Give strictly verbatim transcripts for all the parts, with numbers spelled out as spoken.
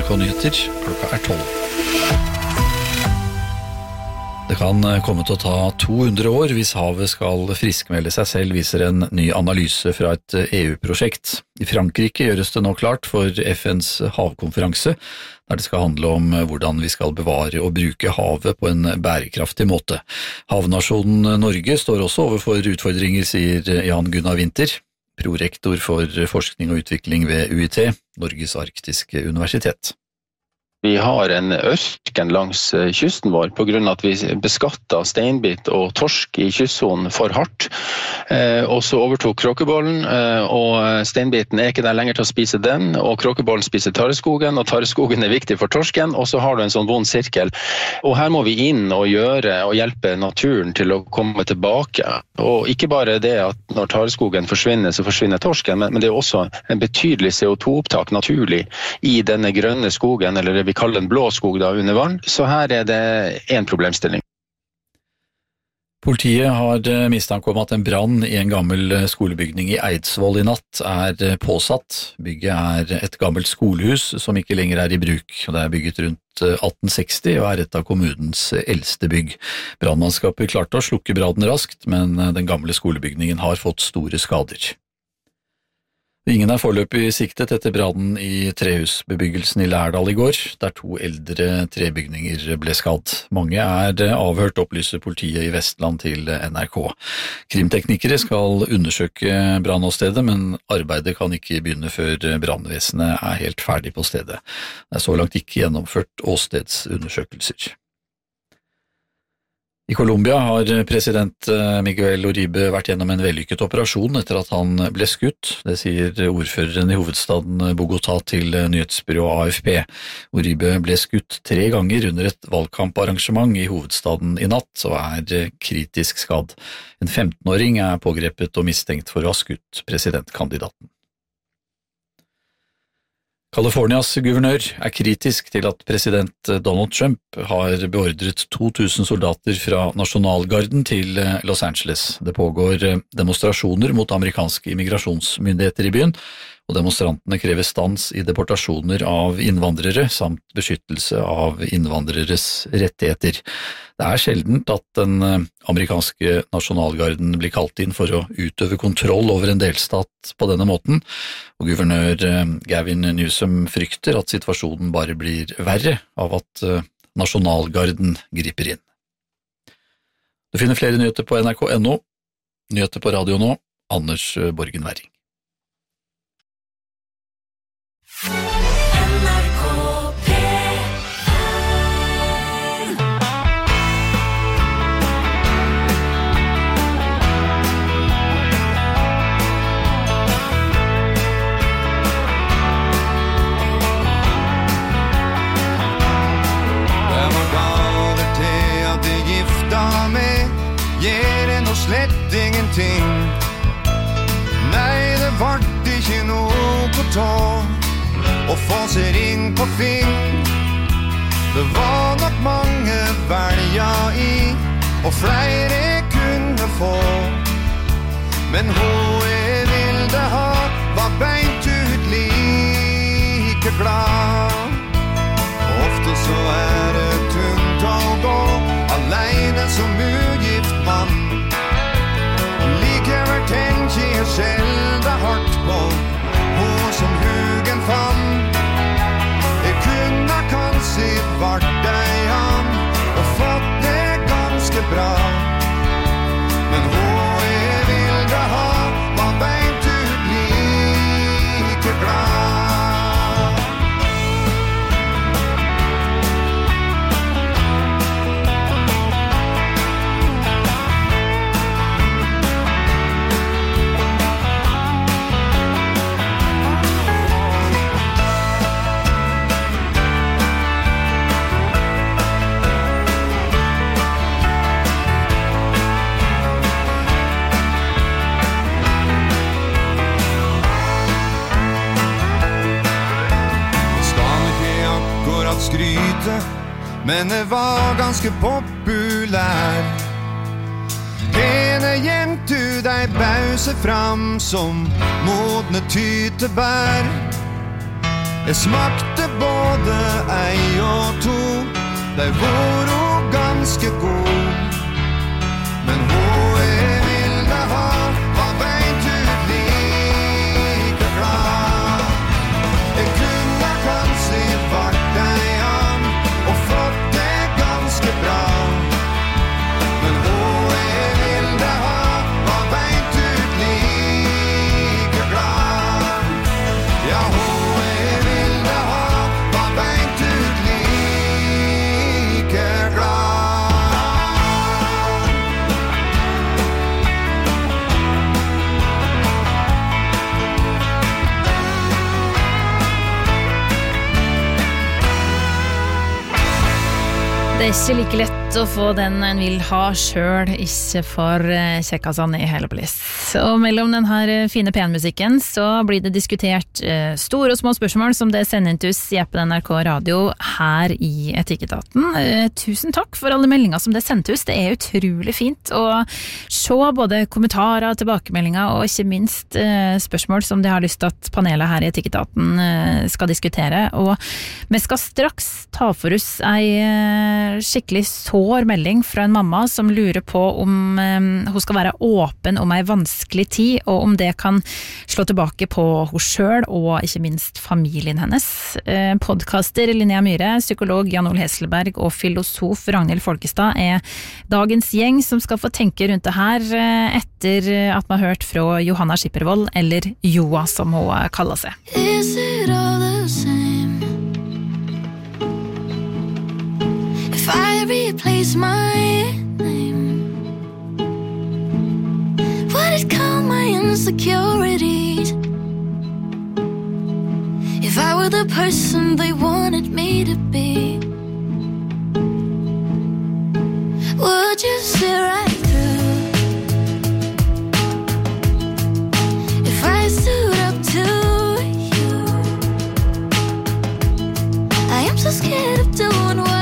Nyheter. Klokka er tolv. Det kan komme til å ta to hundre år hvis havet skal friskmelde seg selv, viser en ny analyse fra et E U-prosjekt. I Frankrike gjøres det nå klart for F N's havkonferanse, der det skal handle om hvordan vi skal bevare og bruke havet på en bærekraftig måte. Havnasjonen Norge står også overfor utfordringer, sier Jan Gunnar Winther, prorektor for forskning og utvikling ved U I T, Norges arktiske universitet. Vi har en ørken langs kysten vår på grunn av at vi beskatter steinbit og torsk i kystsonen for hardt. Eh, og så overtok kråkebollen, eh, og steinbiten er ikke der lenger til å spise den, og kråkebollen spiser tareskogen, og tareskogen er viktig for torsken, og så har du en sånn vond sirkel. Og her må vi inn og gjøre og hjelpe naturen til å komme tilbake. Og ikke bare det at når tareskogen forsvinner, så forsvinner torsken, men, men det er også en betydelig C O to-opptak naturlig i denne grønne skogen, eller det vi kaller den blå skog da, under vann. Så her er det en problemstilling. Politiet har mistanke om at en brann i en gammel skolebygning i Eidsvoll i natt er påsatt. Bygget er et gammelt skolehus som ikke lenger er i bruk. Det er bygget rundt atten seksti og er et av kommunens eldste bygg. Brannmannskapet klarte å slukke brannen raskt, men den gamle skolebygningen har fått store skader. Ingen er foreløpig siktet etter brannen i trehusbebyggelsen i Lærdal i går, der to eldre trebygninger ble skadd. Mange er avhørt, opplyser politiet i Vestland til N R K. Krimteknikere skal undersøke brannåstedet, men arbeidet kan ikke begynne før brannvesenet er helt ferdig på stedet. Det er så langt ikke gjennomført åstedsundersøkelser. I Colombia har president Miguel Uribe vært gjennom en vellykket operasjon etter at han ble skutt. Det sier ordføreren i hovedstaden Bogotá til nyhetsbyrået A F P. Uribe ble skutt tre ganger under et valgkamparrangement i hovedstaden i natt og er kritisk skadd. En femtenåring er pågrepet og mistenkt for å ha skutt presidentkandidaten. Californias guvernør er kritisk til at president Donald Trump har beordret to tusen soldater fra nasjonalgarden til Los Angeles. Det pågår demonstrasjoner mot amerikanske immigrasjonsmyndigheter i byen, og demonstrantene krever stans i deportasjoner av innvandrere samt beskyttelse av innvandreres rettigheter. Det er sjeldent at den amerikanske nasjonalgarden blir kalt inn for å utøve kontroll over en delstat på denne måten, og guvernør Gavin Newsom frykter at situasjonen bare blir verre av at nasjonalgarden griper inn. Du finner flere nyheter på N R K punktum N O, nyheter på radio nå, Anders Borgen Werring. Slett ingenting. Nei, det vart ikke noe på tå og få seg ring på fing. Det var nok mange velja i og flere kunne få, men hun jeg ville ha var beint ut like glad. Ofte så er det tungt å gå alene som ugift mann. Likevel tenker jeg selv det hardt på hun som hugen fann. Jeg kunne kanskje vært deg an og fått det ganske bra, men hun jeg ville ha var beint ut like glad. Skryte, men det var ganske populær. Pene jente deg bause fram som modne tytebær. Jeg smakte både ei og to. De var jo ganske god, men hun jeg ville ha var beint ut like glad. Jeg kunne kanskje vært ei an og fått det ganske bra, men hun jeg ville ha var beint ut like glad. Ja, hun jeg ville ha var beint ut like glad. Det er ikke like lett å få den en vil ha selv, ikke for eh, kjekkasene i hele bliss. Og mellom den her fine penmusikken så blir det diskutert eh, store og små spørsmål som det sender inn til oss i appen N R K Radio her i Etikketaten. Eh, tusen takk for alle meldinger som det sendte oss. Det er utrolig fint å se både kommentarer, tilbakemeldinger og ikke minst eh, spørsmål som de har lyst til at panelet her i Etikketaten eh, skal diskutere. Og vi skal straks ta for oss ei eh, skikkelig sår melding fra en mamma som lurer på om um, hun skal være åpen om ei vanskelig tid, og om det kan slå tilbake på hun selv og ikke minst familien hennes. Uh, podcaster Linnea Myhre, psykolog Jan Ole Hesselberg og filosof Ragnhild Folkestad er dagens gjeng som skal få tenke rundt det her uh, etter at man har hørt fra Johanna Skippervold, eller Joa som hun kaller seg. Is it all the same? If I replace my name, would it calm my insecurities? If I were the person they wanted me to be, would you see right through? If I stood up to you, I am so scared of doing what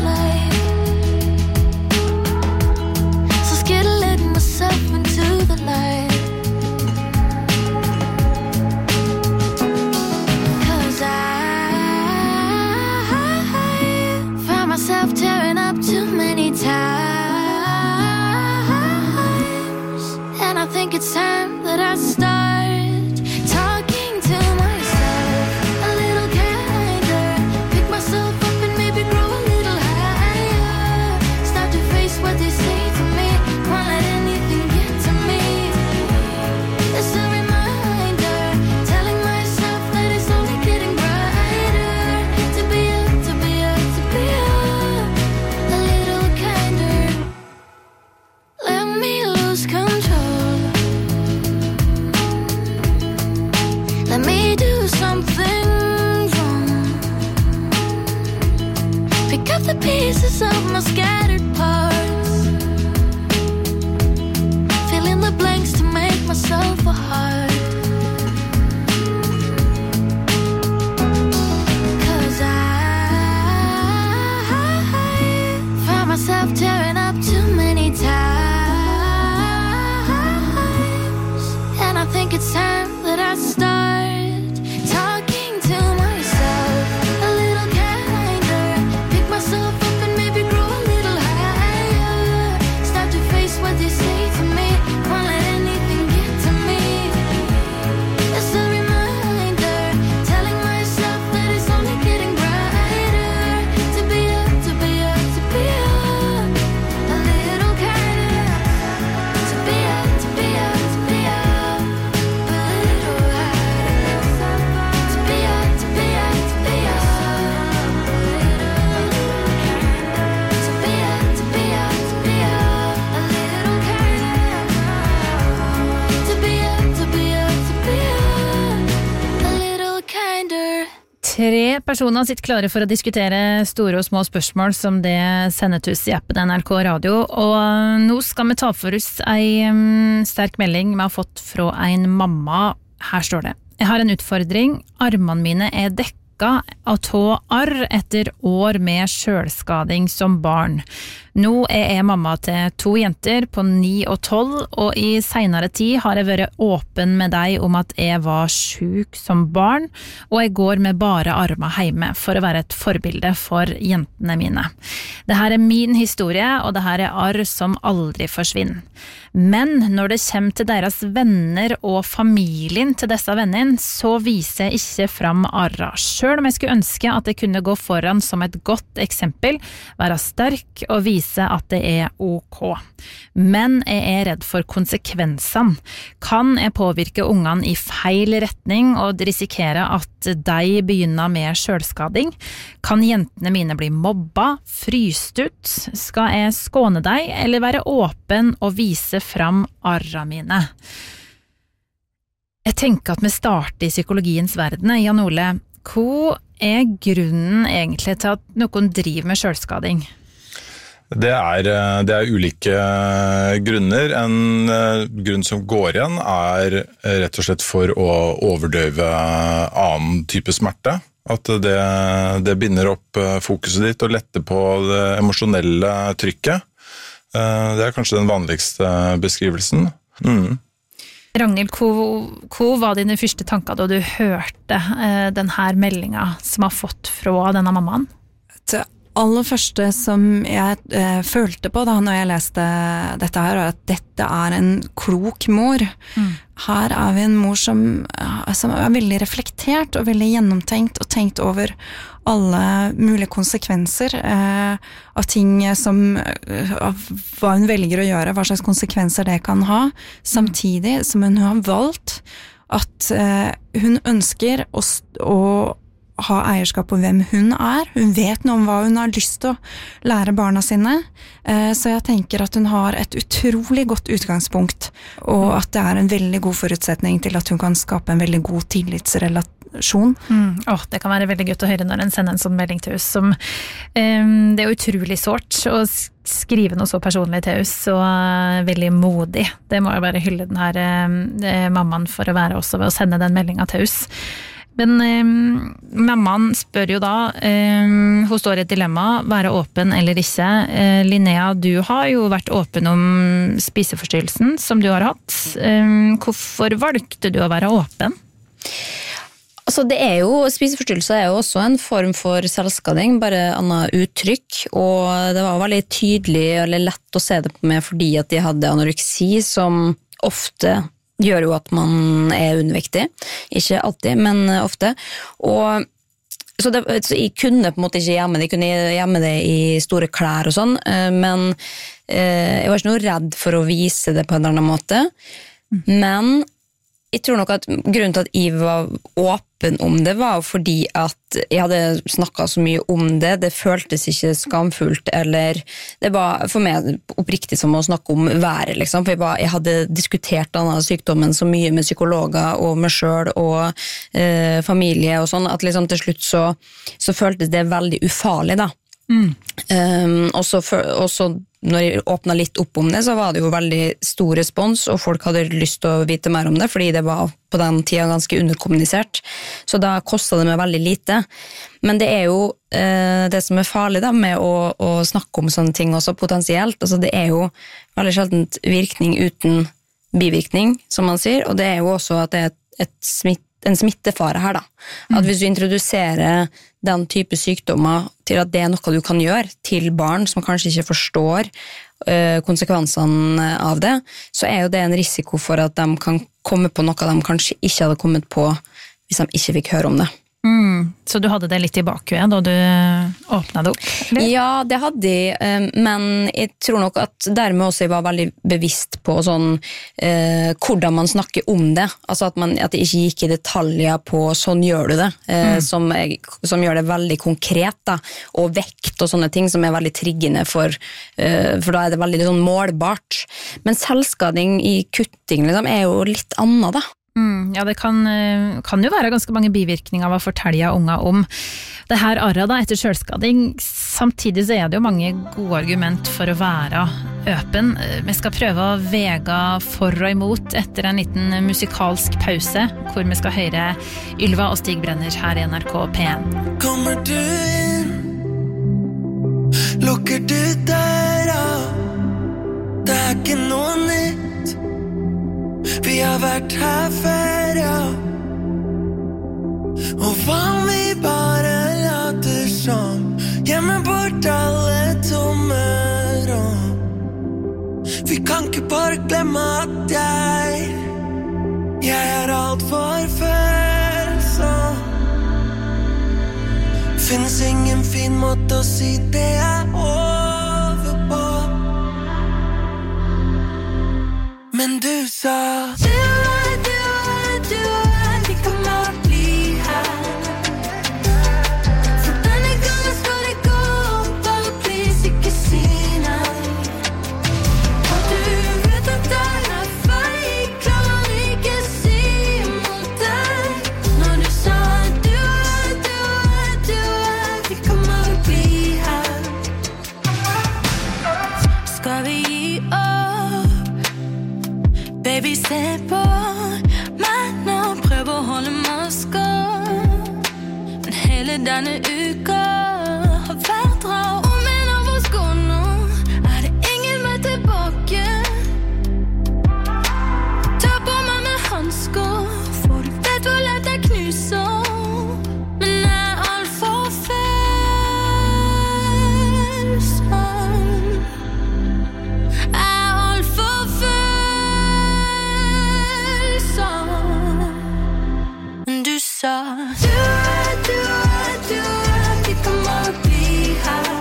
into the light, 'cause I found myself tearing up too many times, and I think it's time that I start talking to myself a little kinder, pick myself up and maybe grow a little higher, start to face what they say to me, won't let anything get to me. It's a reminder, telling myself that it's only getting brighter, to be a, to be a, to be a, a little kinder. Let me lose control, let me do something wrong, pick up the pieces of my scattered parts, fill in the blanks to make myself a heart, 'cause I found myself tearing up too many times, and I think it's time that I start talking to myself a little kinder, pick myself up and maybe grow a little higher, start to face what they say to me, won't let anything get to me. It's a reminder, telling myself that it's only getting brighter, to be a, to be a, to be a, a little kinder, to be a, to be a, to be a, a little higher, to be a, to be a, to be a, to be a, to be a, to be a, a little kinder, to be a, to be a, to be a, a little kinder. Tre personer sitter klare for å diskutere store og små spørsmål som det sendes ut i appen N R K Radio, og nå skal vi ta for oss ei um, sterk melding vi har fått fra en mamma. Her står det: Jeg har en utfordring, armene mine er dekka å ta arr etter år med selvskading som barn. Nå er jeg mamma til to jenter på ni og tolv, og i senere tid har jeg vært åpen med deg om at jeg var syk som barn, og jeg går med bare armer hjemme for å være et forbilde for jentene mine. Dette er min historie, og dette er arr som aldri forsvinner. Men når det kommer til deres venner og familien til disse vennene, så viser jeg ikke fram arra. Selv om jeg skulle ønske at jeg kunne gå foran som et godt eksempel, være sterk og vise at det er ok. Men jeg er redd for konsekvensene. Kan jeg påvirke ungene i feil retning og risikere at de begynner med selvskading? Kan jentene mine bli mobba, fryst ut? Skal jeg skåne deg, eller være åpen og vise fram arra mine? Jeg tenker at vi starter i psykologiens verden. Jan Ole, hva er grunnen egentlig til at noen driver med selvskading? Det er, det er ulike grunner. En grunn som går igjen er rett og slett for å overdøve annen type smerte. At det, det binder opp fokuset ditt og letter på det emosjonelle trykket. Det er kanskje den vanligste beskrivelsen. Mm. Ragnhild, hva, hva var dine første tanker da du hørte eh, denne meldingen som har fått fra denne mammaen? Det aller første som jeg eh, følte på da når jeg leste dette her, er at dette er en klok mor. Mm. Her er vi en mor som, som er veldig reflektert og veldig gjennomtenkt og tenkt over alle mulige konsekvenser eh, av ting som av hva hun velger å gjøre, hva slags konsekvenser det kan ha, samtidig som hun har valgt at eh, hun ønsker å, å ha eierskap på hvem hun er. Hun vet noe om hva hun har lyst til å lære barna sine, eh, så jeg tenker at hun har et utrolig godt utgangspunkt, og at det er en veldig god forutsetning til at hun kan skape en veldig god tillitsrelasjon. Mm. Oh, det kan være veldig godt å høre når en sender en sånn melding til oss som, um, det er utrolig sårt å skrive noe så personlig til oss, og uh, veldig modig. Det må jeg bare hylle den her uh, mammaen for å være også ved å sende den meldingen til oss. Men um, mammaen spør jo da, um, hun står i et dilemma, være åpen eller ikke. Uh, Linnea, du har jo vært åpen om spiseforstyrrelsen som du har hatt. Um, hvorfor valgte du å være åpen? Altså det er jo, spiseforstyrrelse er jo også en form for selvskading, bare annet uttrykk, og det var veldig tydelig eller lett å se det på meg fordi at jeg hadde anoreksi som ofte gjør jo at man er undervektig. Ikke alltid, men ofte. Og så, det, så jeg kunne på en måte ikke gjemme det, jeg kunne gjemme det i store klær og sånn, men eh, jeg var ikke noe redd for å vise det på en eller annen måte. Men jeg tror nok at grunnen til at jeg var åpen om det var fordi at jeg hadde snakket så mye om det, det føltes ikke skamfullt, eller det var for meg oppriktig som å snakke om været, liksom, for jeg, var, jeg hadde diskutert denne sykdommen så mye med psykologer og meg selv og eh, familie og sånn, at liksom til slutt så, så føltes det veldig ufarlig da. Mm. Um, og så, og så når jeg åpnet litt opp om det, så var det jo veldig stor respons, og folk hadde lyst til å vite mer om det, fordi det var på den tida ganske underkommunisert. Så da kostet det meg veldig lite. Men det er jo eh, det som er farlig da, med å, å snakke om sånne ting også potensielt. Altså det er jo veldig sjeldent virkning uten bivirkning, som man sier, og det er jo også at det er et, et smitt en smittefare her da. At hvis du introduserer den type sykdommer til at det er noe du kan gjøre til barn som kanskje ikke forstår uh, konsekvensene av det, så er jo det en risiko for at de kan komme på noe de kanskje ikke hadde kommet på hvis de ikke fikk høre om det. Mm, så du hadde det litt i bakhuet da du åpnet det opp? Eller? Ja, det hadde jeg, men jeg tror nok at dermed også jeg var veldig bevisst på sånn, eh, hvordan man snakker om det. Altså at, man, at jeg ikke gikk i detaljer på sånn gjør du det, eh, mm. som, jeg, som gjør det veldig konkret da, og vekt og sånne ting som er veldig triggende for, eh, for da er det veldig sånn målbart. Men selvskading i kutting liksom, er jo litt annet da. Mm, ja, det kan, kan jo være ganske mange bivirkninger av å fortelle unga om det her arra da, etter selvskading. Samtidig så er det jo mange gode argument for å være åpen. Vi skal prøve å vega for og imot etter en liten musikalsk pause, hvor vi skal høre Ylva og Stig Brenner her i N R K P en. Kommer du inn, lukker du døra, det er ikke noe nytt. Vi har vært her før, ja. Og hva om vi bare later som gjemme bort alle tomme rom? Vi kan ikke bare glemme at jeg Jeg er alt for følsom. Finnes ingen fin måte å si det er over på. Men du sa Du er, du er, du er, vi kan bare bli her. For denne gangen skal det gå, bare please ikke si nei. Og du vet at det er feil, klarer ikke si imot deg. Når du sa du er, du er, du er, vi kan bare bli her. Skal vi gi opp? Baby, se på meg nå, prøv å holde maska. Men hele denne uka har vært rar. Om en av oss går nå, er det ingen vei tilbake. Ta på meg med handsker, for du vet hvor lett jeg knuser. Men jeg er alt for følsom. Jeg er alt for følsom. Du sa Du er, du er, du er, vi kan bare bli her.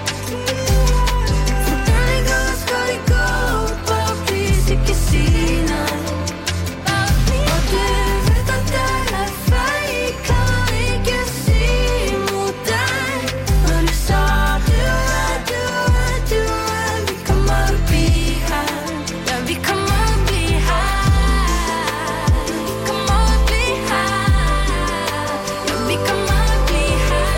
For denne gangen skal det gå, bare please ikke si nei. Og du vet at det er feil, klarer ikke si imot deg. Når du sa du er, du er, du er, vi kan bare bli her. Ja, vi kan bare bli her. Kan bare bli her. Ja, vi kan bare bli her.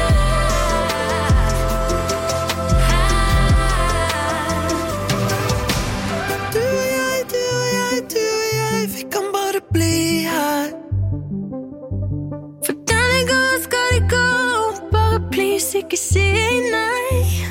Her. Du og jeg, du og jeg, du og jeg, vi kan bare bli her. For denne gangen skal det gå, bare please ikke si nei.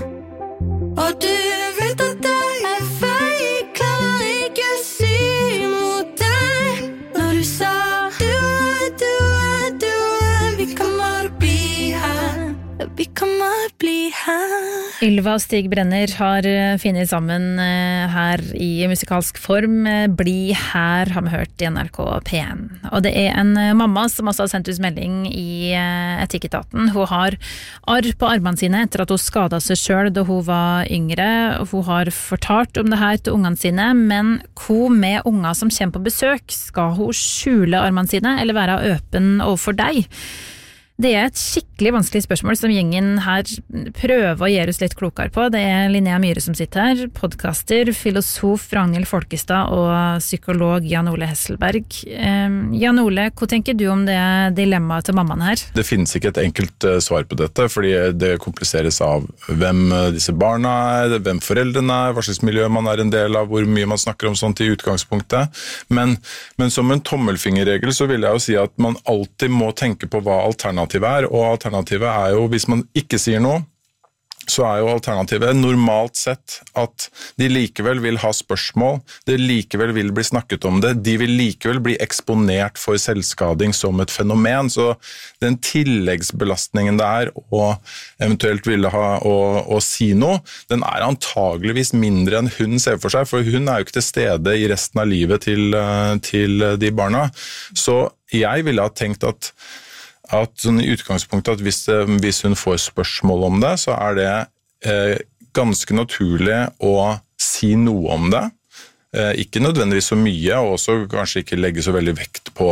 Og du vet at det er feil, klarer ikke si imot deg. Når du sa du er, du er, du er, vi kan bare bli her. Ja, vi kan bare bli her. Ylva og Stig Brenner har eh, funnet sammen eh, her i musikalsk form. Eh, Bli her har vi hørt i N R K P en. Og det er en eh, mamma som også har sendt ut melding i eh, Etikketaten. Hun har arr på armene sine etter at hun skadet seg selv da hun var yngre. Hun har fortalt om det her til ungene sine, men hva med unger som kommer på besøk? Skal hun skjule armene sine, eller være åpen overfor deg? Det er et skikkelig vanskelig spørsmål som gjengen her prøver å gjøre oss litt klokere på. Det er Linnea Myhre som sitter her, podcaster, filosof Ragnhild Folkestad og psykolog Jan Ole Hesselberg. Eh, Jan Ole, hva tenker du om det dilemmaet til mammaen her? Det finnes ikke et enkelt uh, svar på dette, fordi det kompliseres av hvem uh, disse barna er, hvem foreldrene er, hva slags miljø man er en del av, hvor mye man snakker om sånt i utgangspunktet. Men, men som en tommelfingerregel så vil jeg jo si at man alltid må tenke på hva alternativet er, og alternativet er jo, hvis man ikke sier noe, så er jo alternativet normalt sett at de likevel vil ha spørsmål, det likevel vil bli snakket om det, de vil likevel bli eksponert for selvskading som et fenomen, så den tilleggsbelastningen det er å eventuelt ville ha å, å si noe, den er antageligvis mindre enn hun ser for seg, for hun er jo ikke til stede i resten av livet til, til de barna. Så jeg ville ha tenkt at at sånn i utgangspunktet at hvis, hvis hun får spørsmål om det, så er det eh, ganske naturlig å si noe om det. Ikke nødvendigvis så mye, og også kanskje ikke legge så veldig vekt på,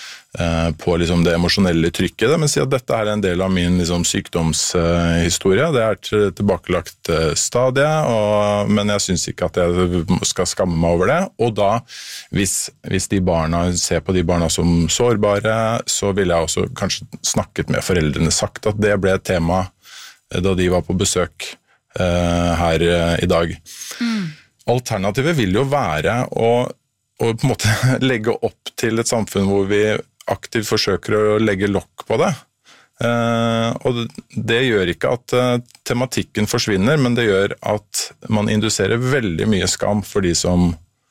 på liksom det emosjonelle trykket, men si at dette er en del av min liksom, sykdomshistorie. Det er et tilbakelagt stadie, og, men jeg synes ikke at jeg skal skamme meg over det. Og da, hvis, hvis de barna ser på de barna som sårbare, så vil jeg også kanskje snakket med foreldrene, sagt at det ble et tema da de var på besøk uh, her uh, i dag. Mm. Alternativet vil jo være å, å på en måte legge opp til et samfunn hvor vi aktivt forsøker å legge lokk på det. Eh, og det gjør ikke at uh, tematikken forsvinner, men det gjør at man induserer veldig mye skam for de som,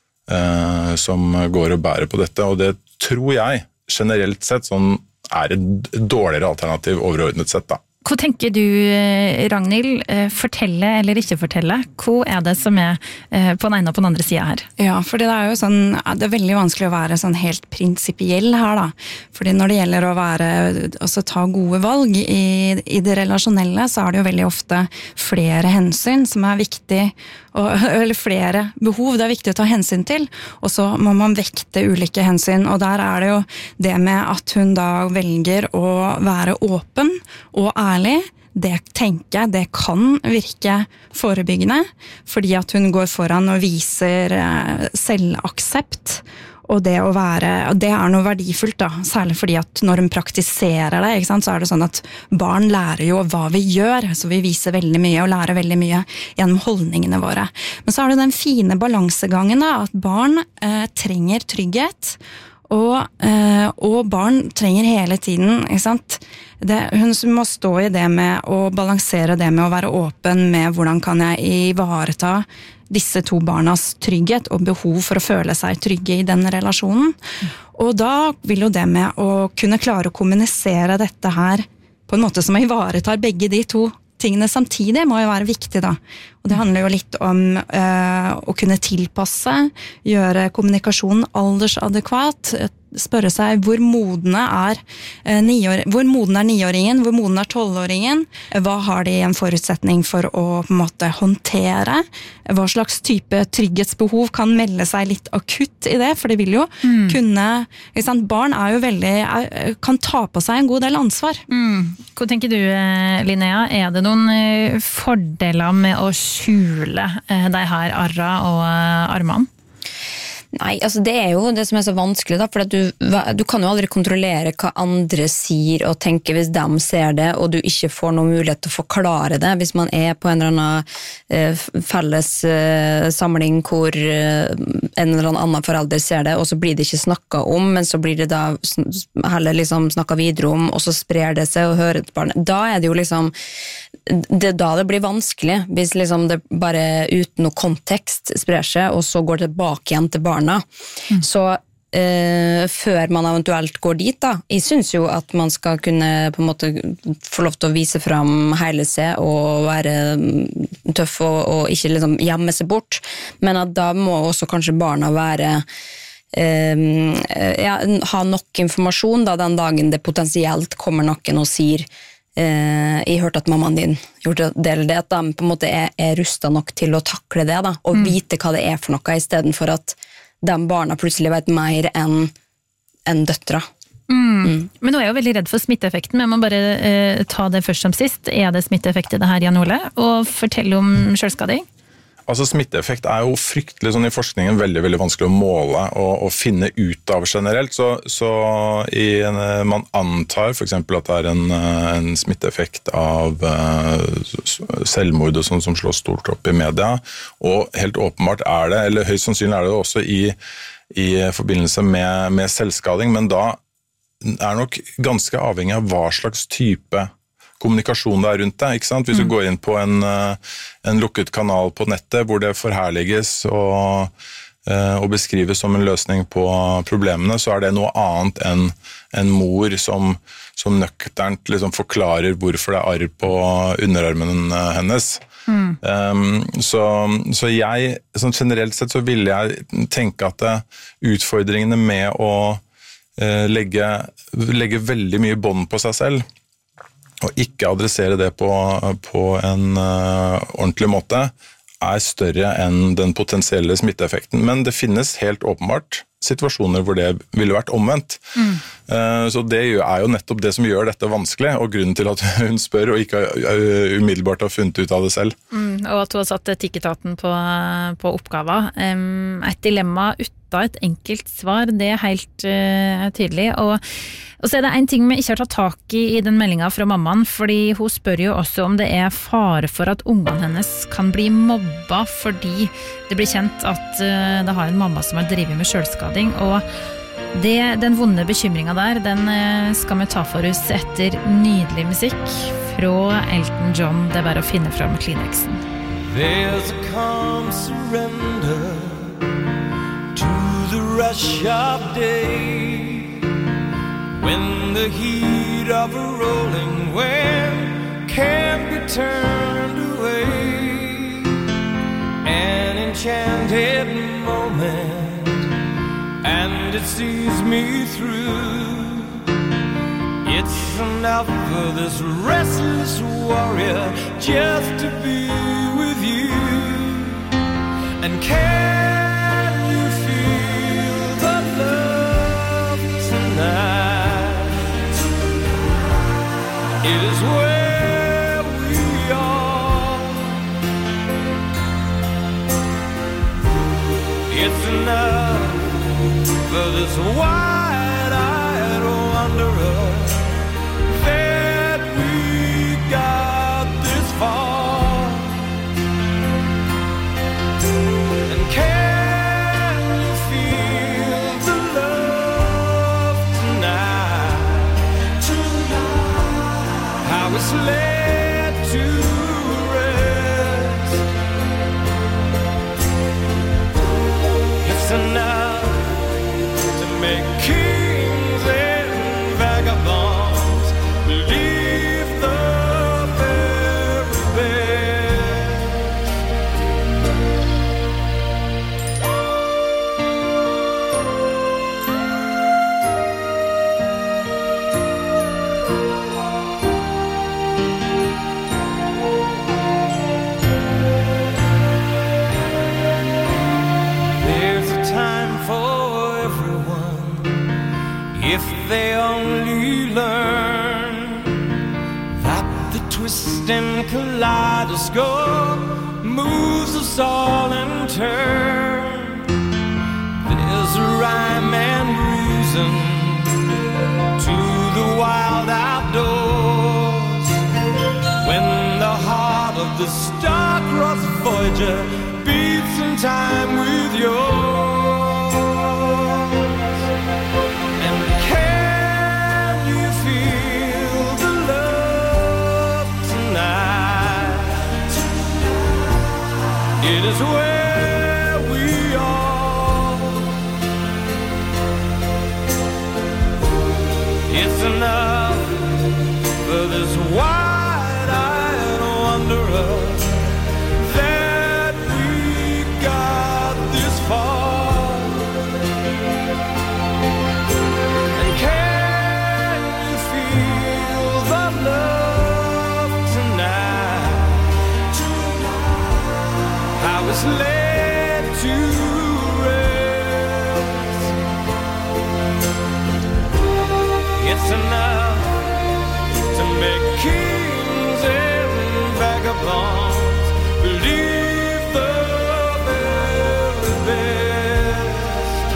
uh, som går og bærer på dette. Og det tror jeg generelt sett sånn, er et dårligere alternativ overordnet sett da. Hva tenker du, Ragnhild, fortelle eller ikke fortelle? Hva er det som er på den ene og på den andre siden her? Ja, fordi det er jo sånn, det er veldig vanskelig å være sånn helt prinsipiell her da. Fordi når det gjelder å være, også ta gode valg i, i det relasjonelle, så er det jo veldig ofte flere hensyn som er viktig, og, eller flere behov det er viktig å ta hensyn til, og så må man vekte ulike hensyn, og der er det jo det med at hun da velger å være åpen og ærlig, det tenker jeg, det kan virke forebyggende, fordi at hun går foran og viser selvaksept, og det å være, og det er noe verdifullt da, særlig fordi at når hun praktiserer det, ikke sant, så er det sånn at barn lærer jo hva vi gjør, så vi viser veldig mye og lærer veldig mye gjennom holdningene våre. Men så er det den fine balansegangen da, at barn eh, trenger trygghet, og, eh, og barn trenger hele tiden, ikke sant? Det, hun må stå i det med å balansere det med å være åpen med hvordan kan jeg ivareta disse to barnas trygghet og behov for å føle seg trygge i den relasjonen. Og da vil jo det med å kunne klare å kommunisere dette her på en måte som ivaretar begge de to tingene samtidig må jo være viktig da. Og det handler jo litt om øh, å kunne tilpasse, gjøre kommunikasjonen aldersadekvat, spørre seg hvor modne er eh, niår, hvor moden er niåringen, hvor moden er tolvåringen, hva har de en forutsetning for å på en måte håndtere, hva slags type trygghetsbehov kan melde seg litt akutt i det, for det vil jo mm. kunne, ikke sant, barn er jo veldig, er, kan ta på seg en god del ansvar. Mm. Hva tenker du, Linnea, er det noen fordeler med å skjule de her arra og armene? Nei, altså det er jo det som er så vanskelig da, for at du, du kan jo aldri kontrollere hva andre sier og tenker hvis de ser det, og du ikke får noen mulighet til å forklare det, hvis man er på en eller annen eh, felles eh, samling hvor eh, en eller annen forelder ser det, og så blir det ikke snakket om, men så blir det da heller liksom snakket videre om, og så sprer det seg og hører til barnet. Da er det jo liksom, det er da det blir vanskelig, hvis liksom det bare uten noe kontekst sprer seg, og så går det tilbake igjen til barnet. Mm. Så eh, før man eventuelt går dit da, jeg synes jo at man skal kunne på en måte få lov til å vise frem hele seg og være tøff og, og ikke liksom gjemme seg bort, men at da må også kanskje barna være eh, ja, ha nok informasjon da, den dagen det potensielt kommer noen og sier eh, jeg hørte at mammaen din gjorde det eller det, at de på en måte er, er rustet nok til å takle det da, og mm. vite hva det er for noe, i stedet for at de barna plutselig vet mer enn en døtre. Mm. Mm. Men nå er jeg jo veldig redd for smitteeffekten, men jeg må bare eh, ta det først som sist. Er det smitteeffekt i det her, Jan Ole? Og fortelle om selvskading? Altså Smitteeffekt er jo fryktelig sånn i forskningen veldig, veldig vanskelig å måle og, og finne ut av generelt. Så, så i en, man antar for eksempel at det er en, en smitteeffekt av uh, selvmord og sånn som slår stort opp i media. Og helt åpenbart er det, eller høyst sannsynlig er det også i, i forbindelse med, med selvskading, men da er nok ganske avhengig av hva slags type kommunikasjon det er rundt deg, ikke sant? Hvis du går inn på en, en lukket kanal på nettet hvor det forherliges og, og beskrives som en løsning på problemene, så er det noe annet enn en mor som, som nøkternt liksom forklarer hvorfor det er arr på underarmen hennes. Mm. Um, så, så jeg, sånn generelt sett så vil jeg tenke at det, utfordringene med å uh, legge, legge veldig mye bånd på seg selv, og ikke adressere det på, på en uh, ordentlig måte, er større enn den potensielle smitteeffekten, men det finnes helt åpenbart situasjoner hvor det ville vært omvendt. Mm. Så det er jo nettopp det som gjør dette vanskelig, og grunnen til at hun spør og ikke umiddelbart har funnet ut av det selv. Mm, og at hun har satt tikketaten på, på oppgaven. Et dilemma uten et enkelt svar, det er helt uh, tydelig. Og, og så er det en ting vi ikke har tatt tak i i den meldingen fra mammaen, fordi hun spør jo også om det er fare for at ungene hennes kan bli mobba fordi det blir kjent at uh, det har en mamma som har drivet med selvskading, og det, den vonde bekymringen der, den uh, skal vi ta for oss etter nydelig musikk fra Elton John. Det er bare å finne fram Kleenexen. There's a calm surrender to the rush of day, when the heat of a rolling wave can't be turned away. An enchanted moment, and it sees me through. It's enough for this restless warrior just to be with you. And can you feel the love tonight? It is where we are. It's enough for this wide-eyed wanderer that we got this far. And can you feel the love tonight? Tonight, how it's laid to rest. It's enough to make kings and vagabonds believe the very best. There's a time for everyone if they only learn that the twisting kaleidoscope moves us all in turn. There's a rhyme and reason to the wild outdoors, when the heart of the star-crossed Voyager beats in time with yours. And can you feel the love tonight? It is where we are. It's enough for this wide-eyed wanderer that we got this far. And can you feel the love tonight? How it's laid to rest. It's enough to make kings and vagabonds believe the very best.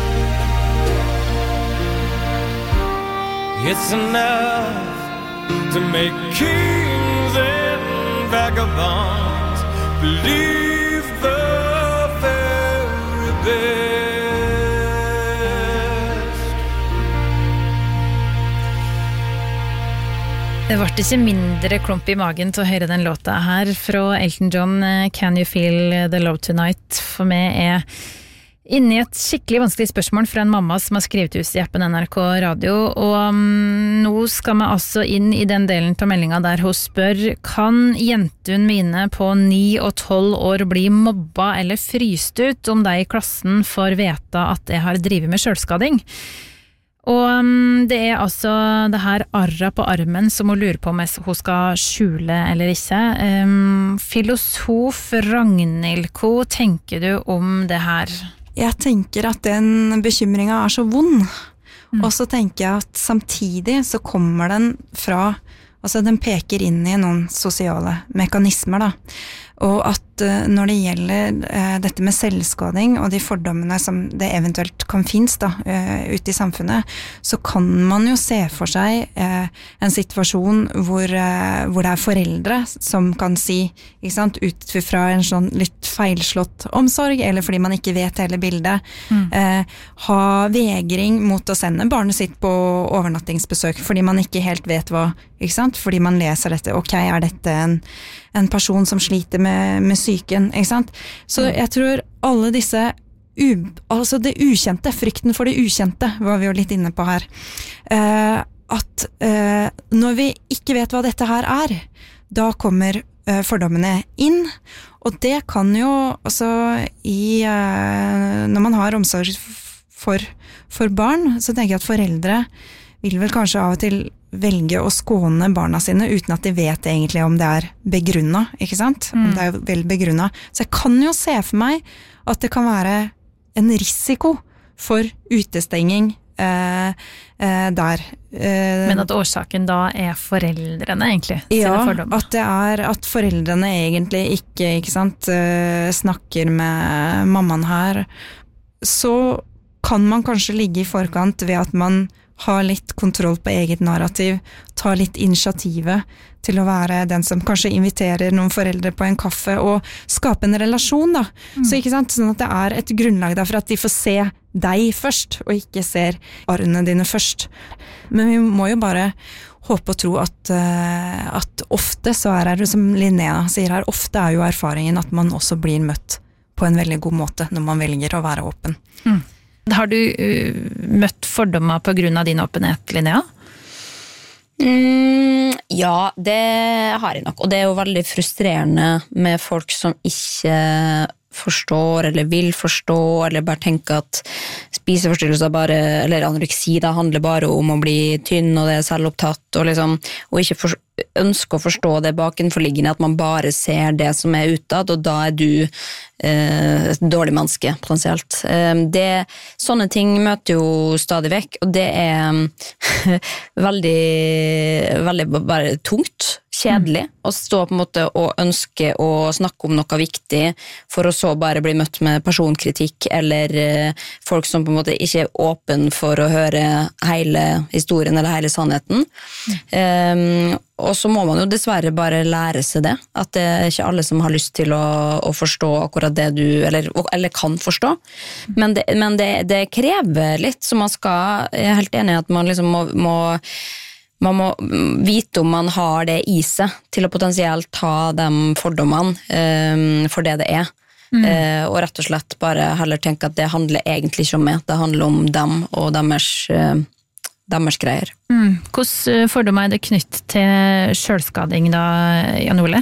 It's enough to make kings and vagabonds believe the very best. Det ble ikke mindre klump i magen til å høre den låta her fra Elton John, Can You Feel the Love Tonight? For meg er inne i et skikkelig vanskelig spørsmål fra en mamma som har skrevet ut i appen N R K Radio, og um, nå skal vi altså inn i den delen av meldingen der hun spør: kan jentene mine på ni og tolv år bli mobba eller fryst ut om de i klassen får vite at jeg har drivet med selvskading? Og um, det er altså det her arra på armen som hun lurer på om hun skal skjule eller ikke. Um, filosof Ragnhild, hva tenker du om det her? Jeg tenker at den bekymringen er så vond, mm. og så tenker jeg at samtidig så kommer den fra, altså den peker inn i noen sosiale mekanismer da, og at uh, når det gjelder uh, dette med selvskading og de fordommene som det eventuelt kan finnes da, uh, ute i samfunnet, så kan man jo se for seg uh, en situasjon hvor, uh, hvor det er foreldre som kan si, ikke sant, ut fra en sånn litt feilslått omsorg, eller fordi man ikke vet hele bildet, mm. uh, ha vegring mot å sende barnet sitt på overnattingsbesøk, fordi man ikke helt vet hva, ikke sant, fordi man leser dette, ok, er dette en, en person som sliter med, med syken, ikke sant? Så jeg tror alle disse, u, altså det ukjente, frykten for det ukjente, var vi jo litt inne på her, uh, at uh, når vi ikke vet hva dette her er, da kommer uh, fordommene inn, og det kan jo, altså i, uh, når man har omsorg for, for barn, så tenker jeg at foreldre vil vel kanskje av og til velge å skåne barna sine uten at de vet egentlig om det er begrunnet, ikke sant? Mm. Om det er vel begrunnet. Så jeg kan jo se for meg at det kan være en risiko for utestenging eh, eh, der. Eh, Men at årsaken da er foreldrene egentlig? Ja, at det er at foreldrene egentlig ikke, ikke sant, eh, snakker med mammaen her. Så kan man kanskje ligge i forkant ved at man ha litt kontroll på eget narrativ, ta litt initiativet til å være den som kanskje inviterer noen foreldre på en kaffe og skape en relasjon da. Mm. Så ikke sant, sånn at det er et grunnlag der for at de får se deg først, og ikke ser arrene dine først. Men vi må jo bare håpe og tro at, uh, at ofte så er det, som Linnea sier her, ofte er jo erfaringen at man også blir møtt på en veldig god måte når man velger å være åpen. Mm. Har du uh, møtt fordommer på grunn av din åpenhet, Linnea? Mm, ja, det har jeg nok. Og det er jo veldig frustrerende med folk som ikke forstår, eller vil forstå, eller bare tenker at spiseforstyrrelser bare, eller anoreksi da, handler bare om å bli tynn, og det er selvopptatt, og liksom, og ikke for, ønsker å forstå det bakenforliggende, at man bare ser det som er utad, og da er du eh, et dårlig menneske, potensielt. Eh, det, sånne ting møter jo stadig vekk, og det er veldig, veldig bare tungt, kjedelig, mm. å stå på en måte og ønske å snakke om noe viktig, for å så bare bli møtt med personkritikk, eller eh, folk som på en måte ikke er åpen for å høre hele historien, eller hele sannheten. Mm. Um, og så må man jo dessverre bare lære seg det, at det er ikke alle som har lyst til å, å forstå akkurat det du, eller, eller kan forstå, men, det, men det, det krever litt, så man skal, jeg er helt enig i at man liksom må, må man må vite om man har det i seg til å potensielt ta de fordommene um, for det det er. Mm. Uh, og rett og slett bare heller tenke at det handler egentlig ikke om meg, det handler om dem og deres, uh, deres greier. Mm. Hvordan fordommer er det knytt til selvskading da, Jan Ole?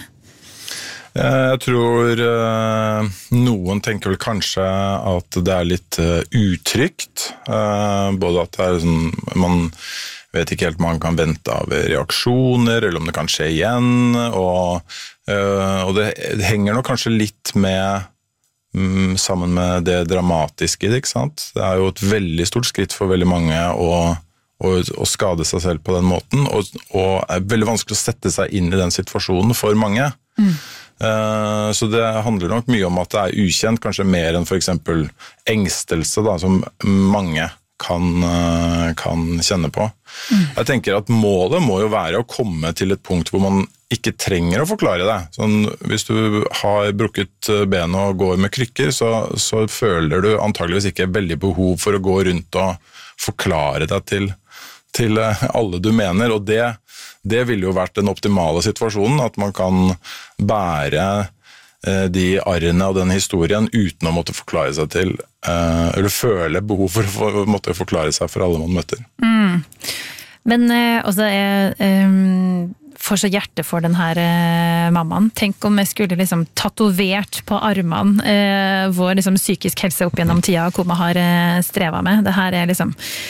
Jeg tror uh, noen tenker vel kanskje at det er litt uh, utrygt, uh, både at det er sånn, man vet ikke helt om man kan vente av reaksjoner, eller om det kan skje igjen, og, øh, og det, det henger nok kanskje litt med, mm, sammen med det dramatiske, ikke sant? Det er jo et veldig stort skritt for veldig mange å, å, å skade seg selv på den måten, og, og er veldig vanskelig å sette seg inn i den situasjonen for mange. Mm. Uh, så det handler nok mye om at det er ukjent, kanskje mer enn for eksempel engstelse, da, som mange Kan, kan kjenne på. Mm. Jeg tenker at målet må jo være å komme til et punkt hvor man ikke trenger å forklare det. Sånn, hvis du har brukket benet og går med krykker, så, så føler du antageligvis ikke veldig behov for å gå rundt og forklare deg til, til alle du mener, og det, det ville jo vært den optimale situasjonen, at man kan bære de arrene og den historien uten å måtte forklare seg til, eller føle behov for å måtte forklare seg for alle man møter. Mm. Men også er um, for så hjerte for den her uh, mammaen. Tenk om jeg skulle liksom tatovert på armene uh, vår liksom, psykisk helse opp gjennom tida, hvor man har uh, strevet med. Det her er liksom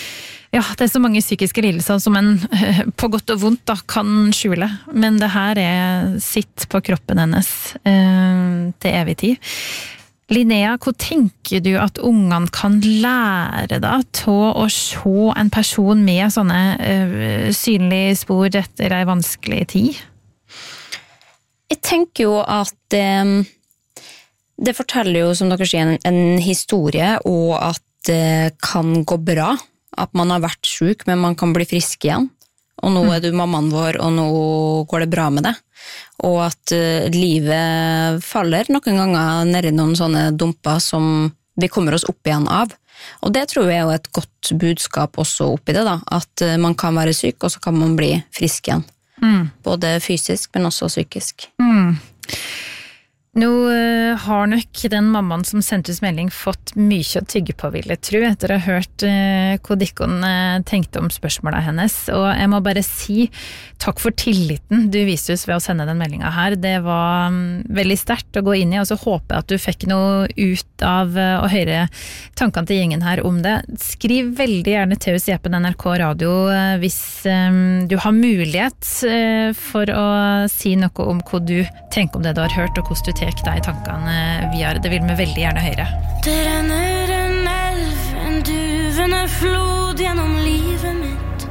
Ja, det er så mange psykiske lidelser som en på godt og vondt da, kan skjule, men det her er sitt på kroppen hennes eh, til evig tid. Linnea, hva tenker du at ungene kan lære da til å se en person med sånne uh, synlige spor etter en vanskelig tid? Jeg tenker jo at um, det forteller jo, som dere sier, en, en historie, og at det kan gå bra, at man har vært syk, men man kan bli frisk igjen. Og nå er du mammaen vår, og nå går det bra med det. Og at uh, livet faller noen ganger ned i noen sånne dumper som vi kommer oss opp igjen av. Og det tror jeg er jo et godt budskap også oppi det, da. At uh, man kan være syk, og så kan man bli frisk igjen. Mm. Både fysisk, men også psykisk. Mm. Nå uh, har nok den mammaen som sendte ut melding fått mye å tygge på, vil jeg tro, etter å ha hørt uh, hva Dikkon uh, tenkte om spørsmålene hennes. Og jeg må bare si takk for tilliten du viste oss ved å sende den meldingen her. Det var um, veldig sterkt å gå inn i, og så håper jeg at du fikk noe ut av uh, å høre tankene til gjengen her om det. Skriv veldig gjerne til oss i appen N R K Radio uh, hvis um, du har mulighet uh, for å si noe om hva du tenker om det du har hørt, og hvordan du tenker deg i tankene videre. Det vil vi veldig gjerne høre. Det renner en elv, en duvende flod gjennom livet mitt.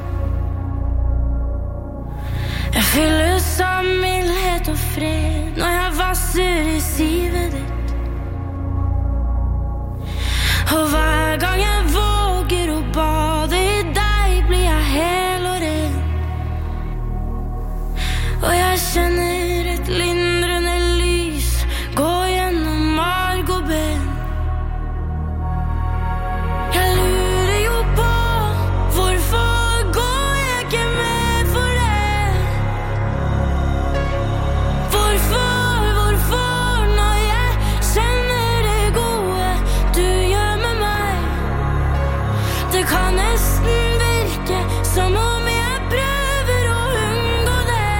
Jeg fylles av mildhet og fred når jeg vasser i sivet ditt. Og hver gang jeg våger å bade i deg, blir jeg hel og ren. Og jeg kjenner et lindrende gå gjennom marg og ben. Jeg lurer jo på hvorfor går jeg ikke med for det. Hvorfor, hvorfor når jeg kjenner det gode du gjør med meg. Det kan nesten virke som om jeg prøver å unngå det.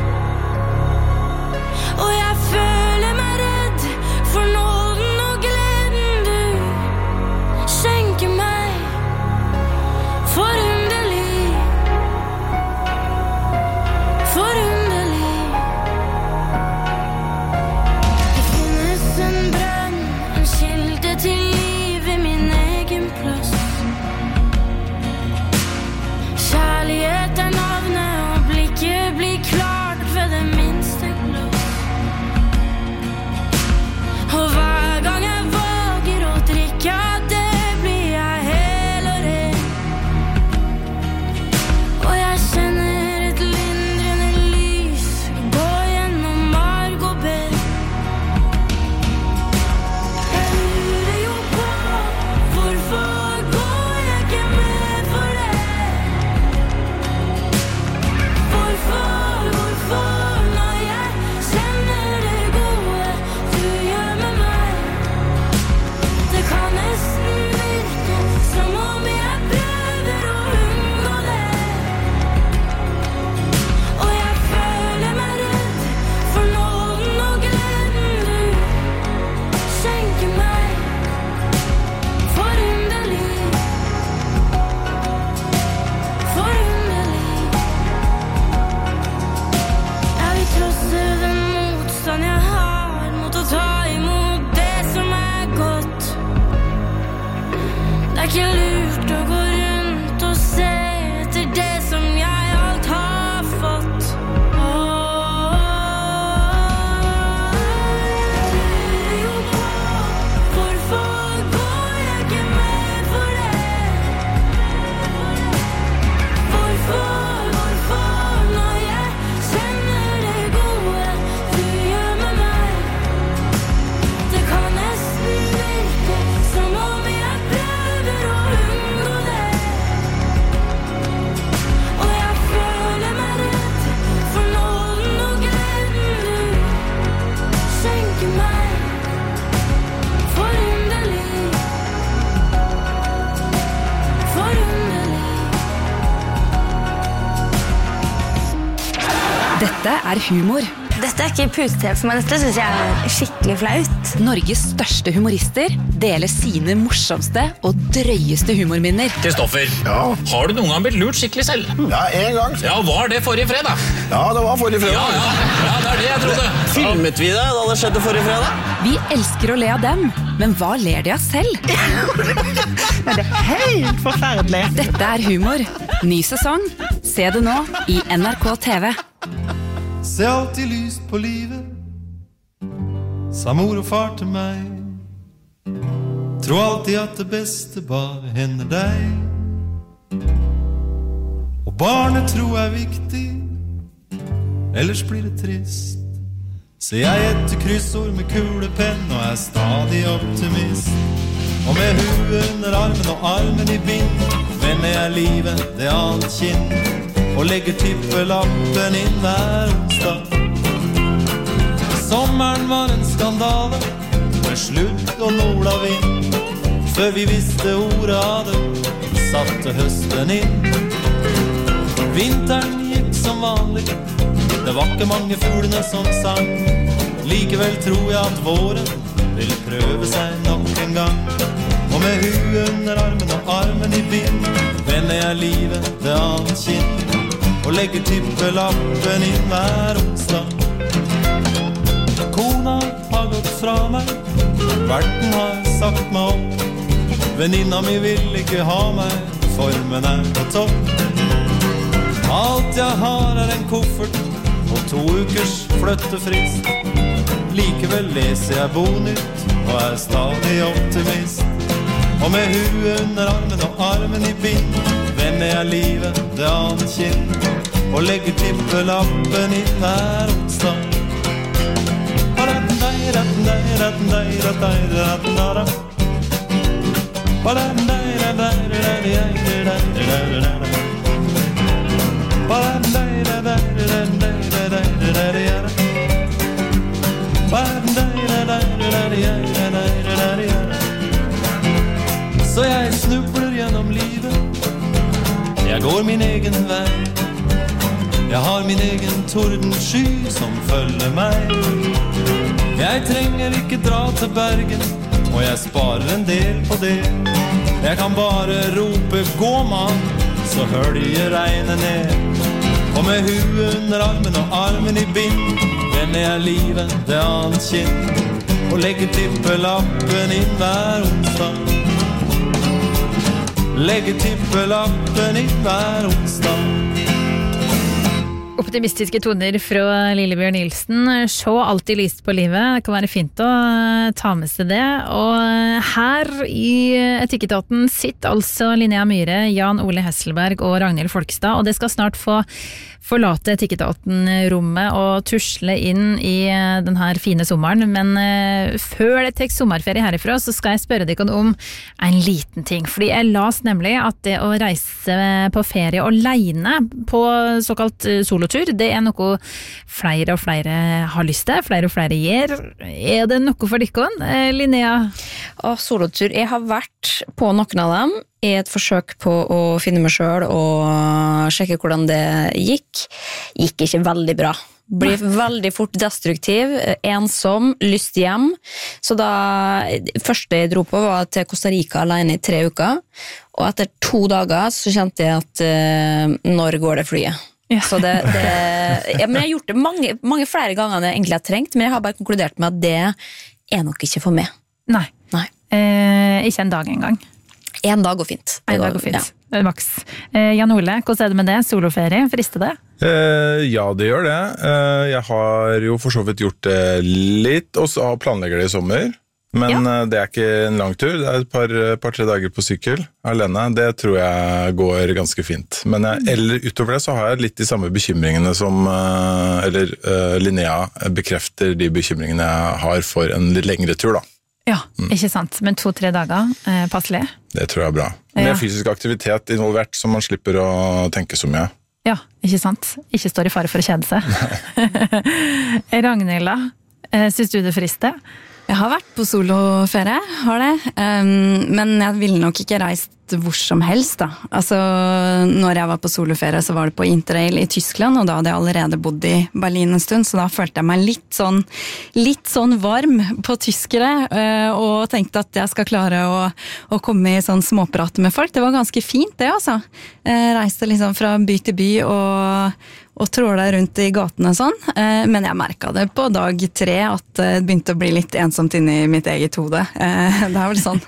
Og jeg føler for nåden og gleden du skjenker meg. Forunderlig, forunderlig. Det finnes en brønn, en kilde til liv i min egen plass. Kjærlighet er navnet, og blikket blir klart ved det minste glass. Og hver gang jeg våger å drikke av det, blir jeg hel og ren. Og jeg kjenner et lindrende lys gå gjennom marg og ben. Jeg lurer jo på hvorfor går jeg ikke med for det. Hvorfor, hvorfor når jeg kjenner det gode du gjør med meg. Det kan nesten virke som om jeg prøver å unngå det. Og jeg føler meg redd for nåden og gleden du skjenker meg. Forunderlig, forunderlig. Jeg vil trosse den motstand jeg har mot å ta imot det som er godt. Det er ikke lurt å gå rundt og se etter det som jeg alt har fått. Åh, jeg lurer jo på hvorfor går jeg ikke med for det. Hvorfor, hvorfor når jeg kjenner det gode du gjør med meg. Det kan nesten virke som om jeg prøver å unngå det. Og jeg føler meg redd for nåden og gleden du skjenker meg. Forunderlig, forunderlig. Dette er humor. Dette er ikke pute-T V for meg, dette synes jeg er skikkelig flaut. at Norges største humorister deler sine morsomste og drøyeste humorminner. Kristoffer, ja. Har du noen gang blitt lurt skikkelig selv? Ja, en gang. Ja, var det forrige fredag? Ja, det var forrige fredag. Ja, ja, ja, det er det jeg trodde. Filmet vi det da det skjedde forrige fredag? Vi elsker å le av dem, men hva ler de av selv? Det er helt forferdelig. Dette er humor. Ny sesong. Se det nå i N R K T V. Se alltid lyst på livet, sa mor og far til meg. Tro alltid at det beste bare hender deg. Og barnetro er viktig, ellers blir det trist. Så jeg etter kryssord med kulepenn og er stadig optimist. Og med huet under armen og armen i bind vender jeg livet det annet kinn og legger tippelappen inn hver onsdag. Sommeren var en skandale med sludd og nordavind. Før vi visste ordet av det, satte høsten inn. Vinteren gikk som vanlig, det var ikke mange fuglene som sang. Likevel tror jeg at våren vil prøve seg nok en gang. Og med huet under armen og armen i bind vender jeg livet det annet kinn og legger tippelappen inn hver onsdag. Kona har gått fra meg, verden har sagt meg opp. Venninna mi vil ikke ha meg, formen er på topp. Alt jeg har er en koffert og to ukers flyttefrist. Likevel leser jeg Bonytt og er stadig optimist. Og med huet under armen og armen i bind vender jeg livet det annet kinn og legger tippelappen inn hver onsdag. Så jeg snubler gjennom livet, jeg går min egen vei. Jeg har min egen tordensky som følger meg. Jeg trenger ikke dra til Bergen, og jeg sparer en del på det. Jeg kan bare rope gå mann, så høljer regnet ned. Og med huet under armen og armen i bind vender jeg livet det annet kinn og legger tippelappen inn hver onsdag. Legger tippelappen inn hver onsdag. Optimistiske toner fra Lillebjørn Nilsen. Se alltid lyst på livet. Det kan være fint å ta med seg det. Og her i Etikketaten sitter altså Linnea Myhre, Jan Ole Hesselberg og Ragnhild Folkestad, og det skal snart få forlate Etikketaten-rommet og tusle inn i den her fine sommeren. Men før det tar sommerferie herifra, så skal jeg spørre dere om en liten ting. Fordi jeg las nemlig at det å reise på ferie alene på såkalt solotur, det er noe flere og flere har lyst til, flere og flere gjør. Er det noe for dere, Linnea? Og solotur, jeg har vært på noen av dem i et forsøk på å finne meg selv og sjekke hvordan det gikk. Gikk ikke veldig bra. Blir veldig fort destruktiv, ensom, lyst hjem. Så da, første jeg dro på var til Costa Rica alene i tre uker, og etter to dager så kjente jeg at uh, når går det flyet? Ja. Så det, det ja, men jeg har gjort det mange, mange flere ganger enn jeg egentlig har trengt, men jeg har bare konkludert med at det er nok ikke for meg. Nei, Nei. Eh, ikke en dag engang. En dag går fint. En dag går fint, ja. Maks. Eh, Jan Ole, hvordan er det med det? Soloferie, frister det? Eh, ja, det gjør det. Eh, jeg har jo for så vidt gjort det litt, og så planlegger det i sommer. Men ja. eh, det er ikke en lang tur, det er et par, par-tre dager på sykkel alene. Det tror jeg går ganske fint. Men jeg, eller utover det så har jeg litt de samme bekymringene som, eh, eller eh, Linnea bekrefter de bekymringene jeg har for en litt lengre tur da. Ja, mm. ikke sant. Men to-tre dager, eh, passelig. Det tror jeg er bra. Med ja. fysisk aktivitet involvert, så man slipper å tenke så mye. Ja, ikke sant. Ikke står i fare for å kjede seg. Ragnhilda, eh, synes du det frister? Jeg har vært på soloferie, har det. Um, men jeg ville nok ikke reist hvor som helst da. Altså, når jeg var på soloferie så var det på Interrail i Tyskland, og da hadde jeg allerede bodd i Berlin en stund, så da følte jeg meg litt sånn, litt sånn varm på tyskere, og tenkte at jeg skal klare å, å komme i sånn småprat med folk. Det var ganske fint det, altså. Jeg reiste liksom fra by til by og og tråla rundt i gatene sånn, men jeg merket det på dag tre at det begynte å bli litt ensomt inne i mitt eget hode. Det er vel sånn.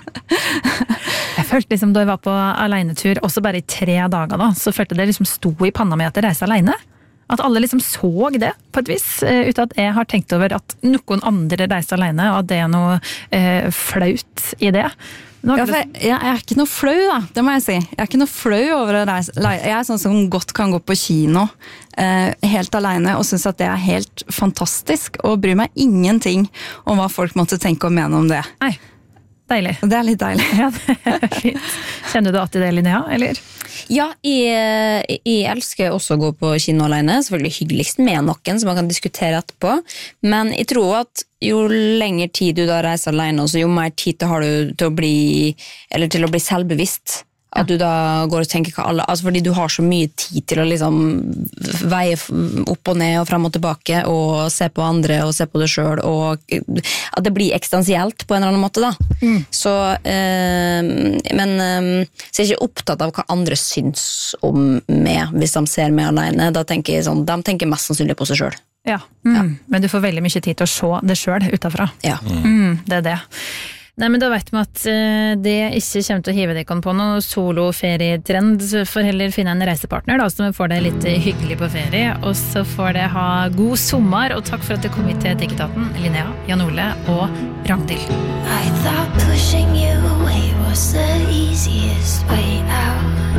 Jeg følte liksom da jeg var på alene-tur, også bare i tre dager da, så følte det liksom sto i panna med at jeg reiste alene. At alle liksom så det på et vis, uten at jeg har tenkt over at noen andre reiste alene, og at det er noe eh, flaut i det. Ja, for jeg, jeg er ikke noe flau da, det må jeg si. Jeg er ikke noe flau over å reise. Jeg er sånn som godt kan gå på kino eh, helt alene og synes at det er helt fantastisk, og bryr meg ingenting om hva folk måtte tenke og mene om det. Nei, deilig. Det er litt deilig. Ja, det er fint. Kjenner du at i det, Linnea, eller? Ja, jeg, jeg elsker også å gå på kino alene, selvfølgelig hyggeligst med noen som man kan diskutere etterpå, men jeg tror at jo lenger tid du da reiser alene, så jo mer tid har du til å bli, eller til å bli selvbevisst. At du da går og tenker hva alle, altså fordi du har så mye tid til å liksom veie opp og ned og frem og tilbake og se på andre og se på det selv, og at det blir eksistensielt på en eller annen måte da. Mm. Så, eh, men eh, så er jeg ikke opptatt av hva andre syns om meg hvis de ser meg alene. Da tenker jeg sånn, de tenker mest sannsynlig på seg selv. Ja, mm. ja. Men du får veldig mye tid til å se det selv utenfra. Ja. Mm, det er det. Nei, men da vet vi at uh, det ikke kommer til å hive deg på noe solo-ferietrend, for heller finne en reisepartner da, så vi får det litt hyggelig på ferie, og så får det ha god sommer, og takk for at du kom hit til Etikketaten, Linnea, Jan Ole og Ragnhild. I thought pushing you away was the easiest way out,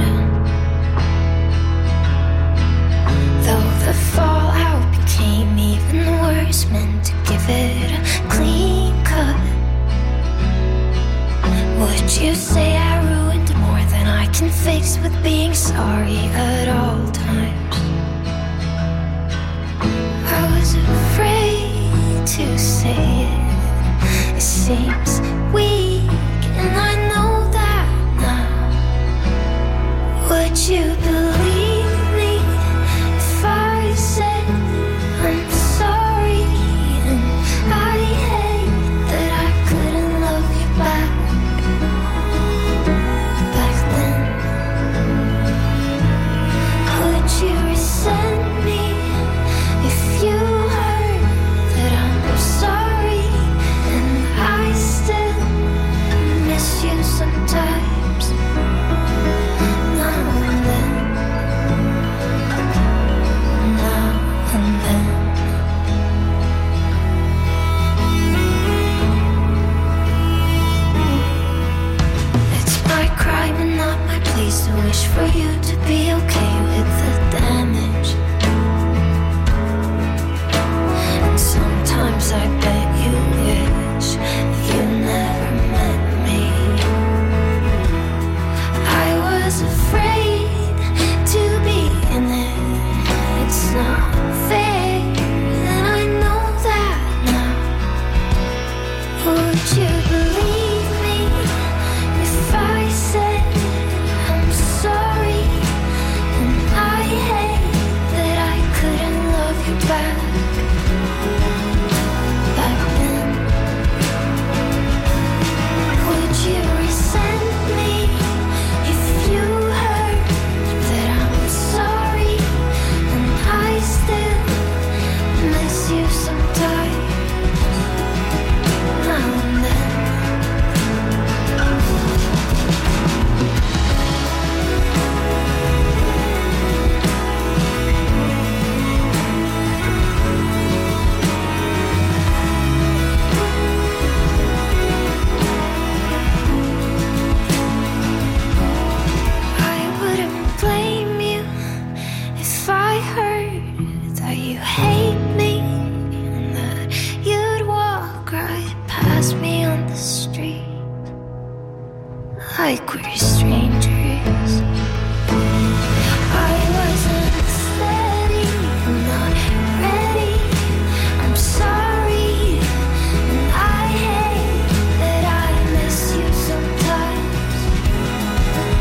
though the fallout became even worse, meant to give it a clean cut. Would you say I ruined more than I can fix with being sorry at all times? I was afraid to say it. It seems weak, and I know that now. Would you believe me if I said I'm sorry and I hate that I couldn't love you back? You resent me if you heard that I'm sorry, and I still miss you sometimes. Now and then, now and then. It's my crime and not my place to wish for you to be okay with the damage. And sometimes I bet you wish you never met me. I was afraid to be in it. It's not fair, and I know that now. Would you believe me if I said I'm sorry, and I hate that I couldn't love you back, back then? Would you resent me if you heard that I'm sorry, and I still miss you sometimes? Now and then. I wouldn't blame you if I heard that you hate me, and that you'd walk right past me on the street like we're strangers. I wasn't steady, not ready. I'm sorry, and I hate that I miss you sometimes.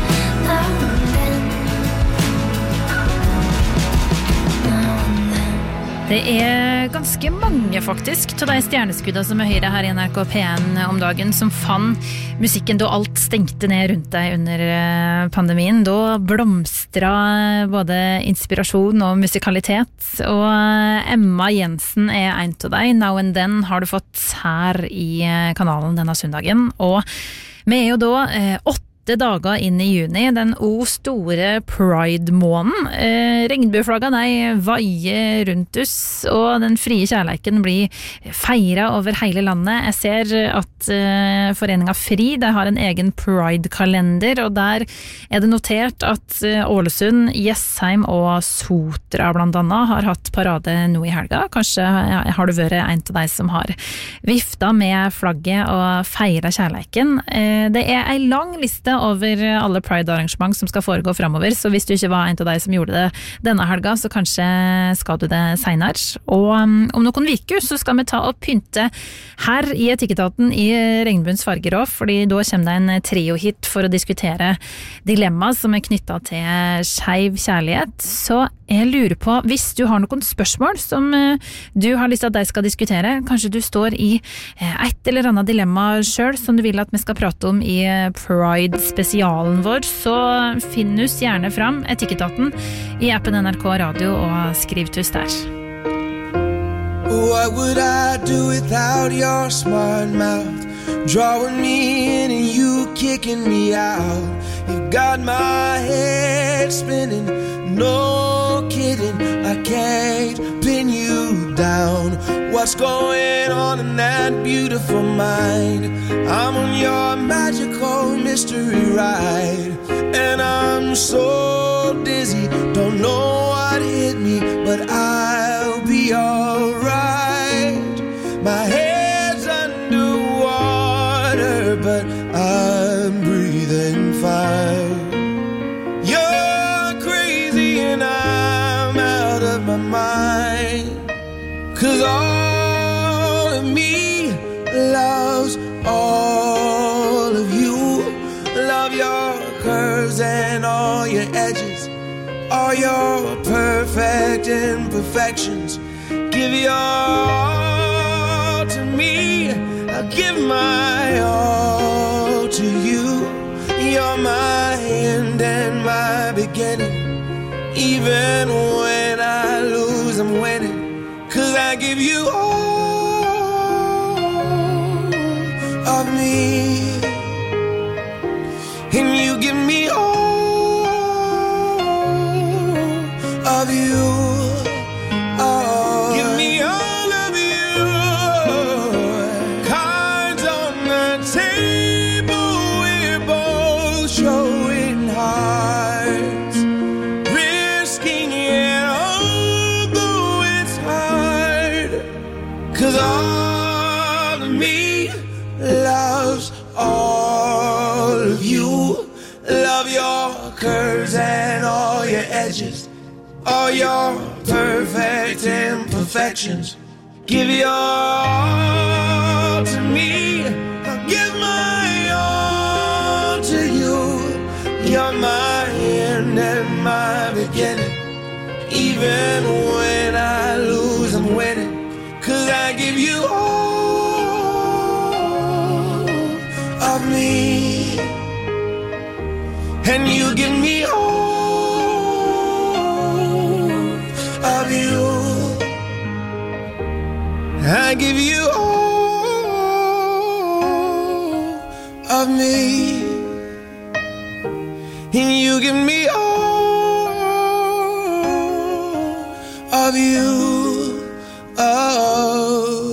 Det er ganske mange faktisk til de stjerneskudda som er høyre her I N R K P en om dagen som fann musikken da alt stengte ned rundt deg under pandemien. Da blomstra både inspirasjon og musikalitet, og Emma Jensen er en av deg. Now and Then har du fått her I kanalen denne søndagen, og vi er jo da eh, åtte dager inn I juni, den o store Pride-månen. Eh, regnbueflagga de vaier rundt oss, og den frie kjærleiken blir feiret over hele landet. Jeg ser at eh, Foreningen Fri, de har en egen Pride-kalender, og der er det notert at eh, Ålesund, Jessheim og Sotra blant annet har hatt parade nå I helga. Kanskje ja, har du vært en av de som har vifta med flagget og feiret kjærleiken. Eh, det er en lang liste over alle Pride-arrangement som skal foregå fremover, så hvis du ikke var en av deg som gjorde det denne helga, så kanskje skal du det senere. Og um, om noen viker så skal vi ta og pynte her I Etikketaten I regnbuens farger også, fordi da kommer det en trio-hit for å diskutere dilemma som er knyttet til skeiv kjærlighet. Så jeg lurer på, hvis du har noen spørsmål som uh, du har lyst til at de skal diskutere, kanskje du står I uh, et eller annet dilemma selv som du vil at vi skal prate om I uh, Pride-spesialen vår, så finn oss gjerne fram Etikketaten I appen N R K Radio og skriv til oss der. What would I do without your smart mouth? Drawing me in and you kicking me out. You got my head spinning, no kidding, I can't pin you down. What's going on in that beautiful mind? I'm on your magical mystery ride, and I'm so dizzy, don't know what hit me, but I'll be alright. My head's underwater, but I'm breathing fine. You're crazy and I'm out of my mind, 'cause all of me loves all of you. Love your curves and all your edges, all your perfect imperfections. Give your all to me, I'll give my all to you. You're my end and my beginning. Even when I lose, I'm winning, 'cause I give you all of me, and you give me all of you. Oh, give me all of you. Cards on the table, we're both showing hearts, risking it although it's hard, 'cause all of me loves all of you. Love your curves and all your edges, all your perfect imperfections. Give your all to me, I'll give my all to you. You're my end and my beginning. Even when I lose, I'm winning, 'cause I give you all of me, and you give me all of you. I give you all of me, and you give me all of you. Oh.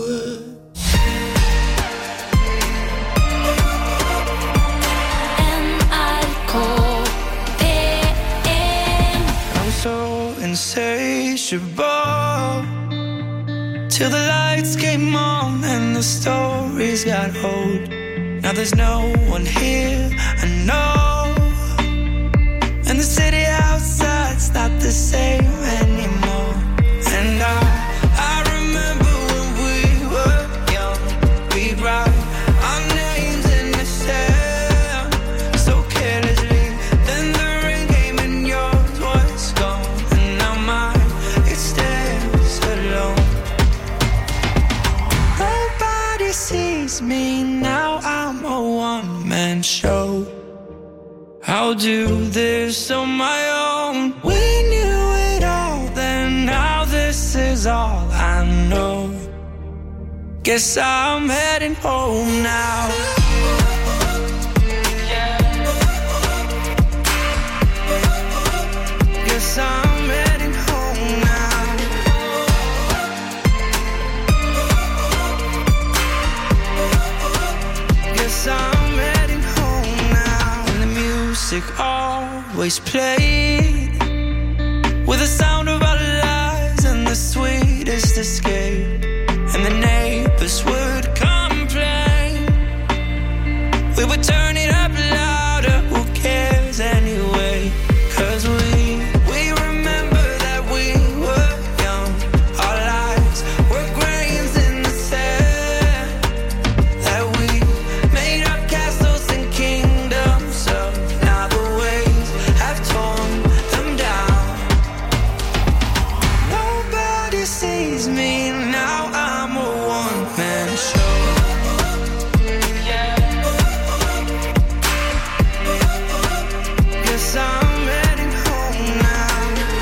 N R K P en. I'm so insatiable till the lights came on and the stories got old. Now there's no one here I know, and the city outside's not the same anymore. And I, I remember when we were young, we'd write our names in the sand so carelessly. Then the ring came and yours was gone, and now mine, it stands alone. show. I'll do this on my own. We knew it all, then now this is all I know. Guess I'm heading home now. Guess I'm heading home now. Guess I'm heading home now. And the music always played with the sound of our lives and the sweetest escape. And the neighbors would complain. We would turn it up louder. Who cares anyway? 'Cause we, we remember that we were young. Our lives were grains in the sand. That we made up castles and kingdoms up. Now the waves have torn them down. Nobody sees me now. I'm a one-man show. Guess I'm heading home now.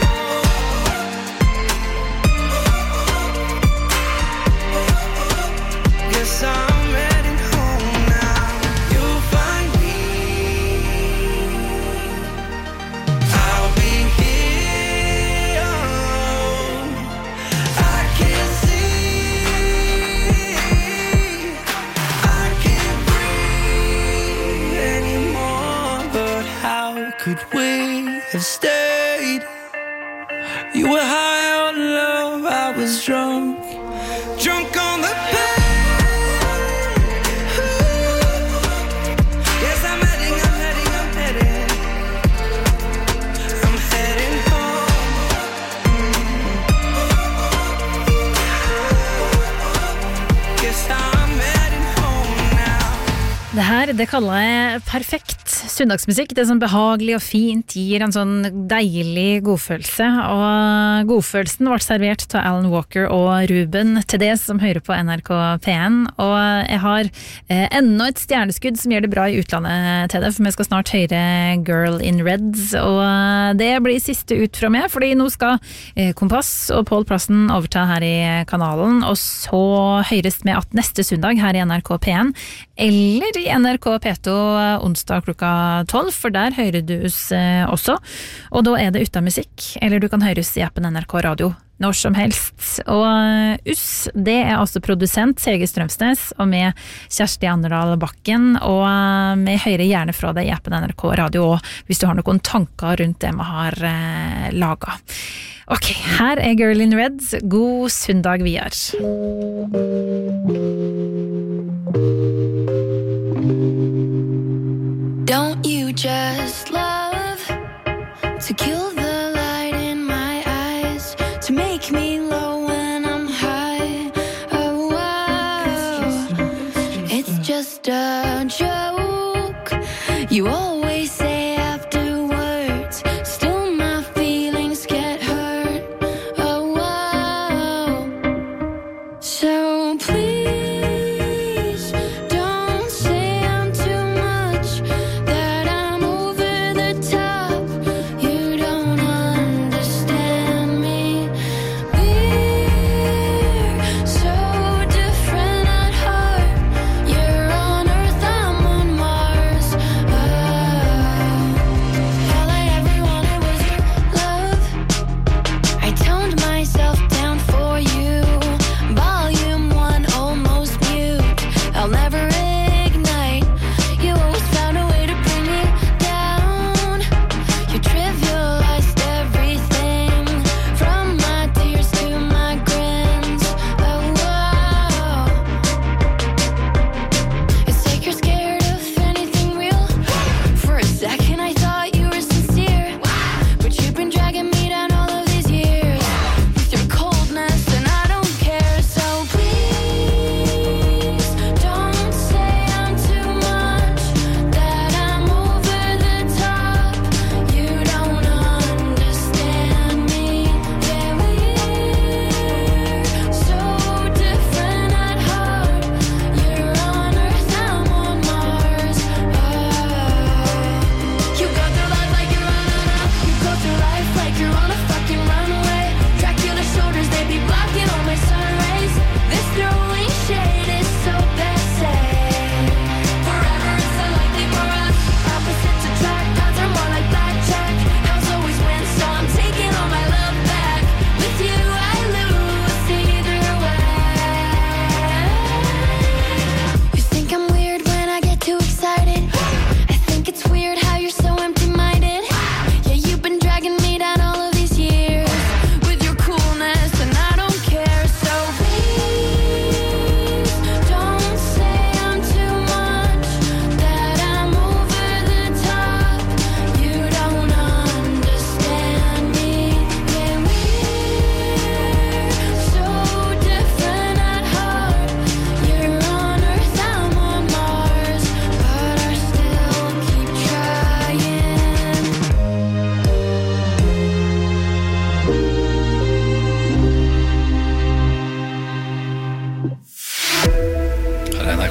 Guess I'm heading home now. You'll find me. I'll be here. I can see. I can't breathe anymore. But how could we have stayed? You were high on love, I was drunk. Drunk on the pain. Yes, I'm heading, I'm heading, I'm heading. I'm heading home. Guess I'm heading home now. Det her, det kaller jeg perfekt søndagsmusikk. Det er sånn behagelig og fint, gir en sånn deilig godfølelse. Og godfølelsen ble servert til Alan Walker og Ruben til det som hører på N R K P en. Og jeg har eh, enda et stjerneskudd som gjør det bra i utlandet til det, for vi skal snart høre Girl in Reds. Og det blir siste ut fra meg, fordi nå skal eh, Kompass og Pål Plassen overta her i kanalen, og så høres vi at neste søndag her i N R K P en, eller i N R K P to onsdag klokka tolv, for der hører du oss eh, også. Og da er det uten musikk, eller du kan høre oss i appen N R K Radio når som helst. Og oss, det er altså produsent Sege Strømsnes og med Kjersti Anderdal Bakken, og vi hører gjerne fra deg i appen N R K Radio også, hvis du har noen tanker rundt det vi har eh, laget. Ok, her er Girl in Reds. God søndag videre. Don't you just love to kill the light in my eyes, to make me low when I'm high? Oh, wow. It's just a joke. You always say afterwards, still my feelings get hurt. Oh, wow. So please don't say I'm too much, that I'm over the top. You don't understand me. We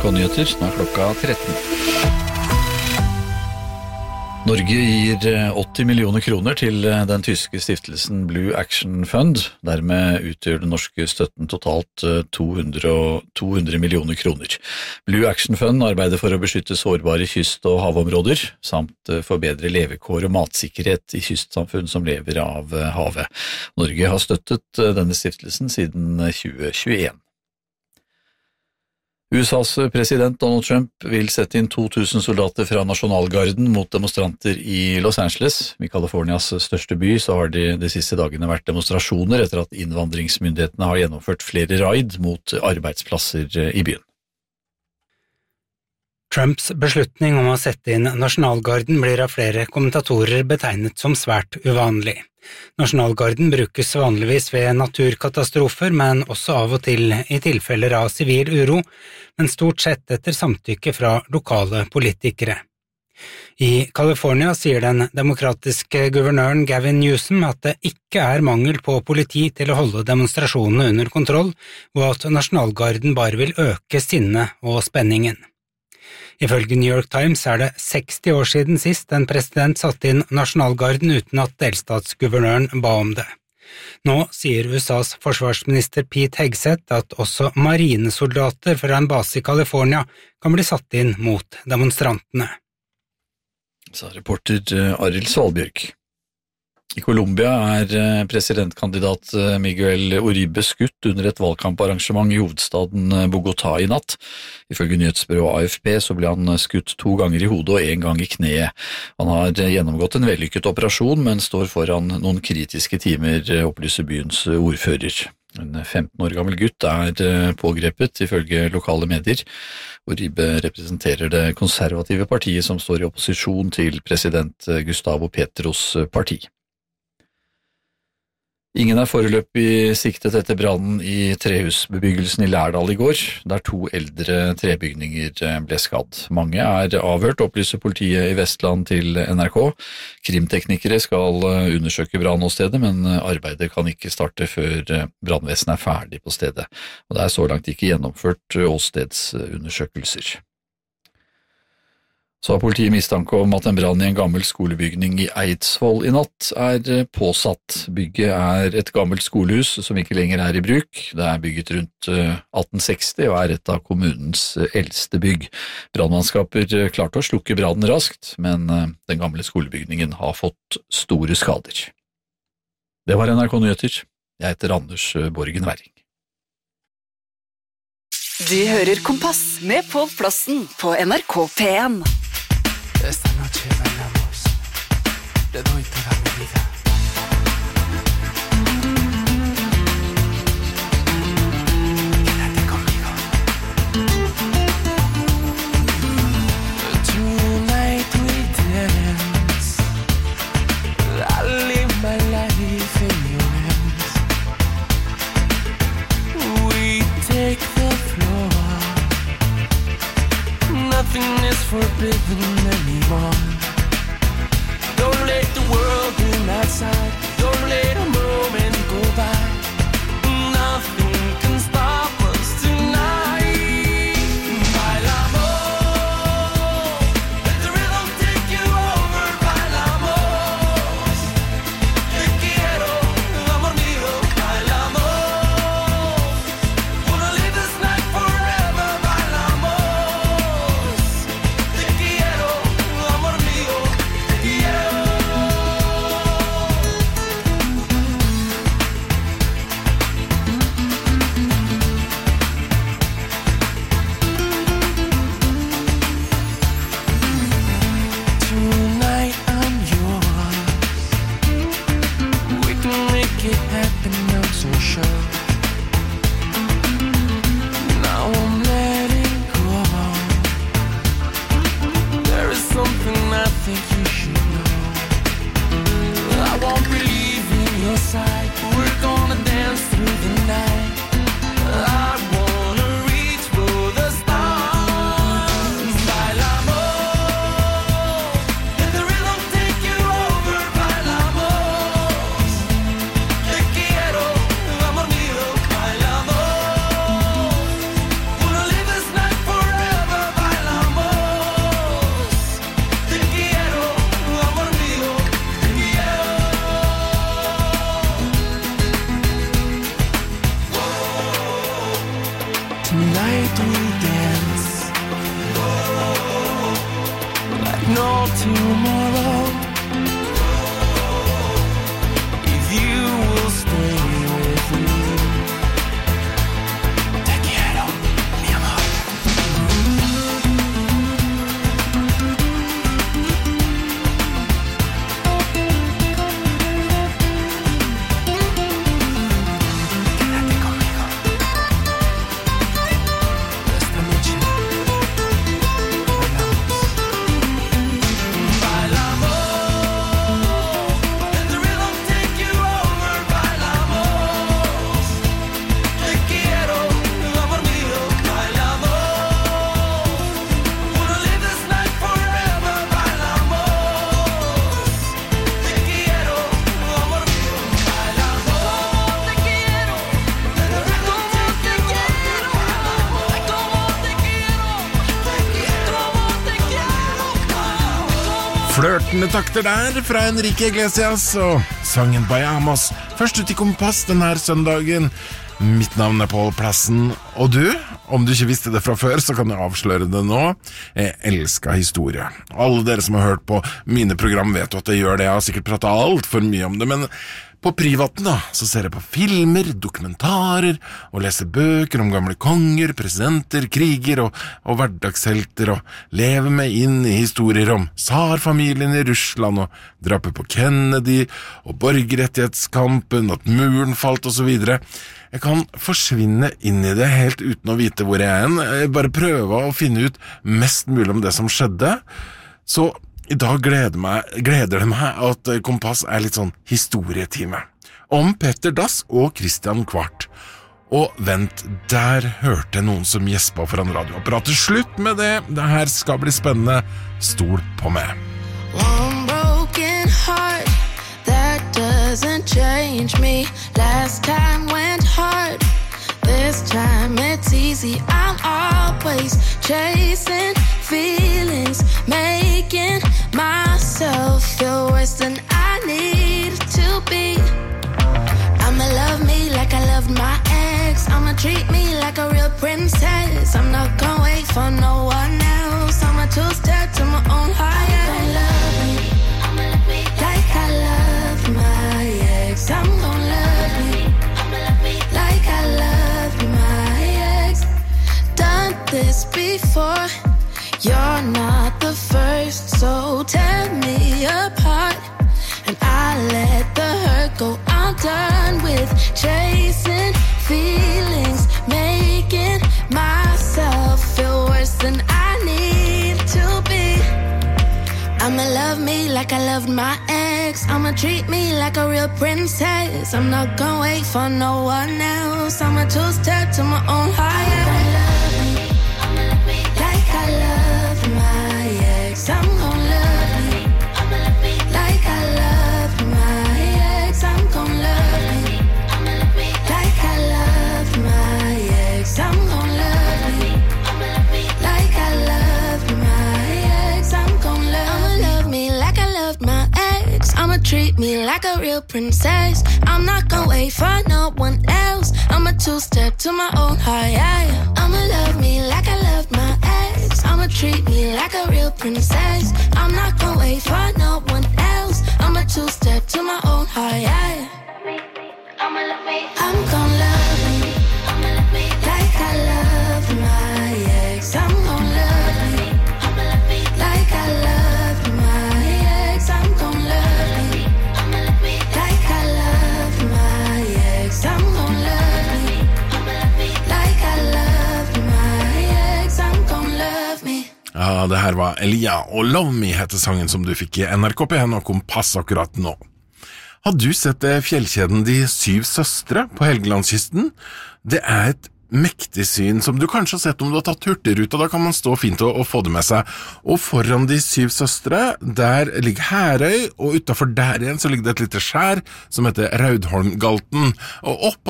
K Nyheter, snart klokka tretten. Norge gir åtti millioner kroner til den tyske stiftelsen Blue Action Fund. Dermed utgjør den norske støtten totalt to hundre millioner kroner. Blue Action Fund arbeider for å beskytte sårbare kyst- og havområder, samt forbedre levekår og matsikkerhet i kystsamfunn som lever av havet. Norge har støttet denne stiftelsen siden tjue tjueen. U S A's president Donald Trump vil sette inn to tusen soldater fra Nasjonalgarden mot demonstranter i Los Angeles. I Californias største by så har det de siste dagene vært demonstrasjoner etter at innvandringsmyndighetene har gjennomført flere raid mot arbeidsplasser i byen. Trumps beslutning om å sette inn Nasjonalgarden blir av flere kommentatorer betegnet som svært uvanlig. Nasjonalgarden brukes vanligvis ved naturkatastrofer, men også av og til i tilfeller av sivil uro, men stort sett etter samtykke fra lokale politikere. I California sier den demokratiske guvernøren Gavin Newsom at det ikke er mangel på politi til å holde demonstrasjonene under kontroll, og at Nasjonalgarden bare vil øke sinnet og spenningen. Ifølge New York Times er det seksti år siden sist en president satte inn Nasjonalgarden uten at delstatsguvernøren ba om det. Nå sier U S A's forsvarsminister Pete Hegseth at også marinesoldater fra en base i California kan bli satt inn mot demonstrantene. Sa reporter Arild Svalbjørg. I Colombia er presidentkandidat Miguel Uribe skutt under et valgkamparrangement i hovedstaden Bogotá i natt. Ifølge nyhetsbyrået A F P så ble han skutt to ganger i hodet og en gang i kneet. Han har gjennomgått en vellykket operasjon, men står foran noen kritiske timer, opplyser byens ordfører. En femten år gammel gutt er pågrepet, ifølge lokale medier. Uribe representerer det konservative partiet som står i opposisjon til president Gustavo Petros parti. Ingen er foreløpig siktet etter brannen i trehusbebyggelsen i Lærdal i går, der to eldre trebygninger ble skadd. Mange er avhørt, opplyser politiet i Vestland til N R K. Krimteknikere skal undersøke brannåstedet, men arbeidet kan ikke starte før brannvesenet er ferdig på stedet, og det er så langt ikke gjennomført åstedsundersøkelser. Så har politiet mistanke om at en brann i en gammel skolebygning i Eidsvoll i natt er påsatt. Bygget er et gammelt skolehus som ikke lenger er i bruk. Det er bygget rundt atten seksti og er et av kommunens eldste bygg. Brannmannskaper klarte å slukke brannen raskt, men den gamle skolebygningen har fått store skader. Det var N R K Nyheter. Jeg heter Anders Borgen Werring. Du hører Kompass med Pål Plassen på N R K P en. Esta noche bailamos, te doy toda mi vida. Quédate conmigo. Tonight we dance. I live my life in your hands. We take the floor. Nothing is forbidden anymore. Don't let the world in outside. Don't let a moment go by. Nothing can stop us tonight. Bailamos. Let the rhythm take you over. Bailamos. Te quiero, amor mío. Bailamos. Wanna live this night forever. Bailamos. Te quiero, amor mío. Te quiero. Tonight I'm yours. We can make it happen, I'm so sure. Now I'm letting go. There is something I think you should know. I won't be leaving your side. We're gonna dance through the night. I wanna reach for the stars. Bailamos. Let the rhythm take you over. Bailamos. Te quiero, amor mío. tomorrow. If you will stay with me. Te quiero, mi amor. Quédate conmigo. Esta noche Flørtende takter der fra Enrique Iglesias og sangen Bahamas. Først ut i Kompass denne søndagen. Mitt navn er Pål Plassen, og du, om du ikke visste det fra før, så kan jeg avsløre det nå. Jeg elsker historie. Alle dere som har hørt på mine program vet jo at jeg gjør det. Jeg har sikkert pratet alt for mye om det, men på privaten da, så ser jeg på filmer, dokumentarer, og leser bøker om gamle konger, presidenter, kriger og, og hverdagshelter, og lever meg inn i historier om tsarfamilien i Russland, og drapet på Kennedy, og borgerrettighetskampen, at muren falt og så videre. Jeg kan forsvinne inn i det helt uten å vite hvor jeg er en. Jeg bare prøver å finne ut mest mulig om det som skjedde. Så i dag gleder, meg, gleder det meg at Kompass er litt sånn historietime. Om Petter Dass og Christian Kvart. Og vent, der hørte jeg noen som gjespa foran radioapparatet. Slutt med det, det her skal bli spennende. Stol på meg. One broken heart that doesn't change me. Last time went hard, this time it's easy. I'm always chasing feelings, making myself feel worse than I need to be. I'ma love me like I loved my ex. I'ma treat me like a real princess. I'm not gonna wait for no one else. I'ma two-step to my own higher. I'm gonna love me, I'ma love me like I loved my ex. I'm gonna love me, I'ma love me like I loved my ex. Done this before, you're not the first, so tear me apart. And I let the hurt go. I'm done with chasing feelings, making myself feel worse than I need to be. I'ma love me like I loved my ex. I'ma treat me like a real princess. I'm not gonna wait for no one else. I'ma two-step to my own higher. I'ma love me, I'ma love me like I loved my ex. I'm gonna love me, I'ma love me like I loved my ex. I'm gonna love me, I'ma love me like I loved my ex. I'm gonna love me, I'ma love me like I loved my ex. I'm gonna love, I'ma love me like I loved my ex. I'ma treat me like a real princess. I'm not gonna wait for no one else. I'ma two-step to my own high. I'ma love me like I loved my ex. I'ma treat me like a real princess. I'm not gonna wait for no one else. I'ma two-step to my own high. I'ma love me, I'm gonna love me, I'ma love me like I loved my ex. I'm gonna love me, I'ma love me like I loved my ex. I'm gonna love me, I'ma love me like I loved my ex. I'm gonna love me, I'ma love me like I loved my ex. I'm gonna love me. Ja, det her var Elia, og Love Me heter sangen som du fikk i N R K P N og Kompass akkurat nå. Har du sett fjellkjeden De Syv Søstre på Helgelandskysten? Det er et mektig syn som du kanskje har sett om du har tatt hurtigruta. Da kan man stå fint og, og få det med seg. Og foran De Syv Søstre, der ligger Herøy, og utenfor der igjen så ligger det et lite skjær som heter Raudholmgalten. Og oppå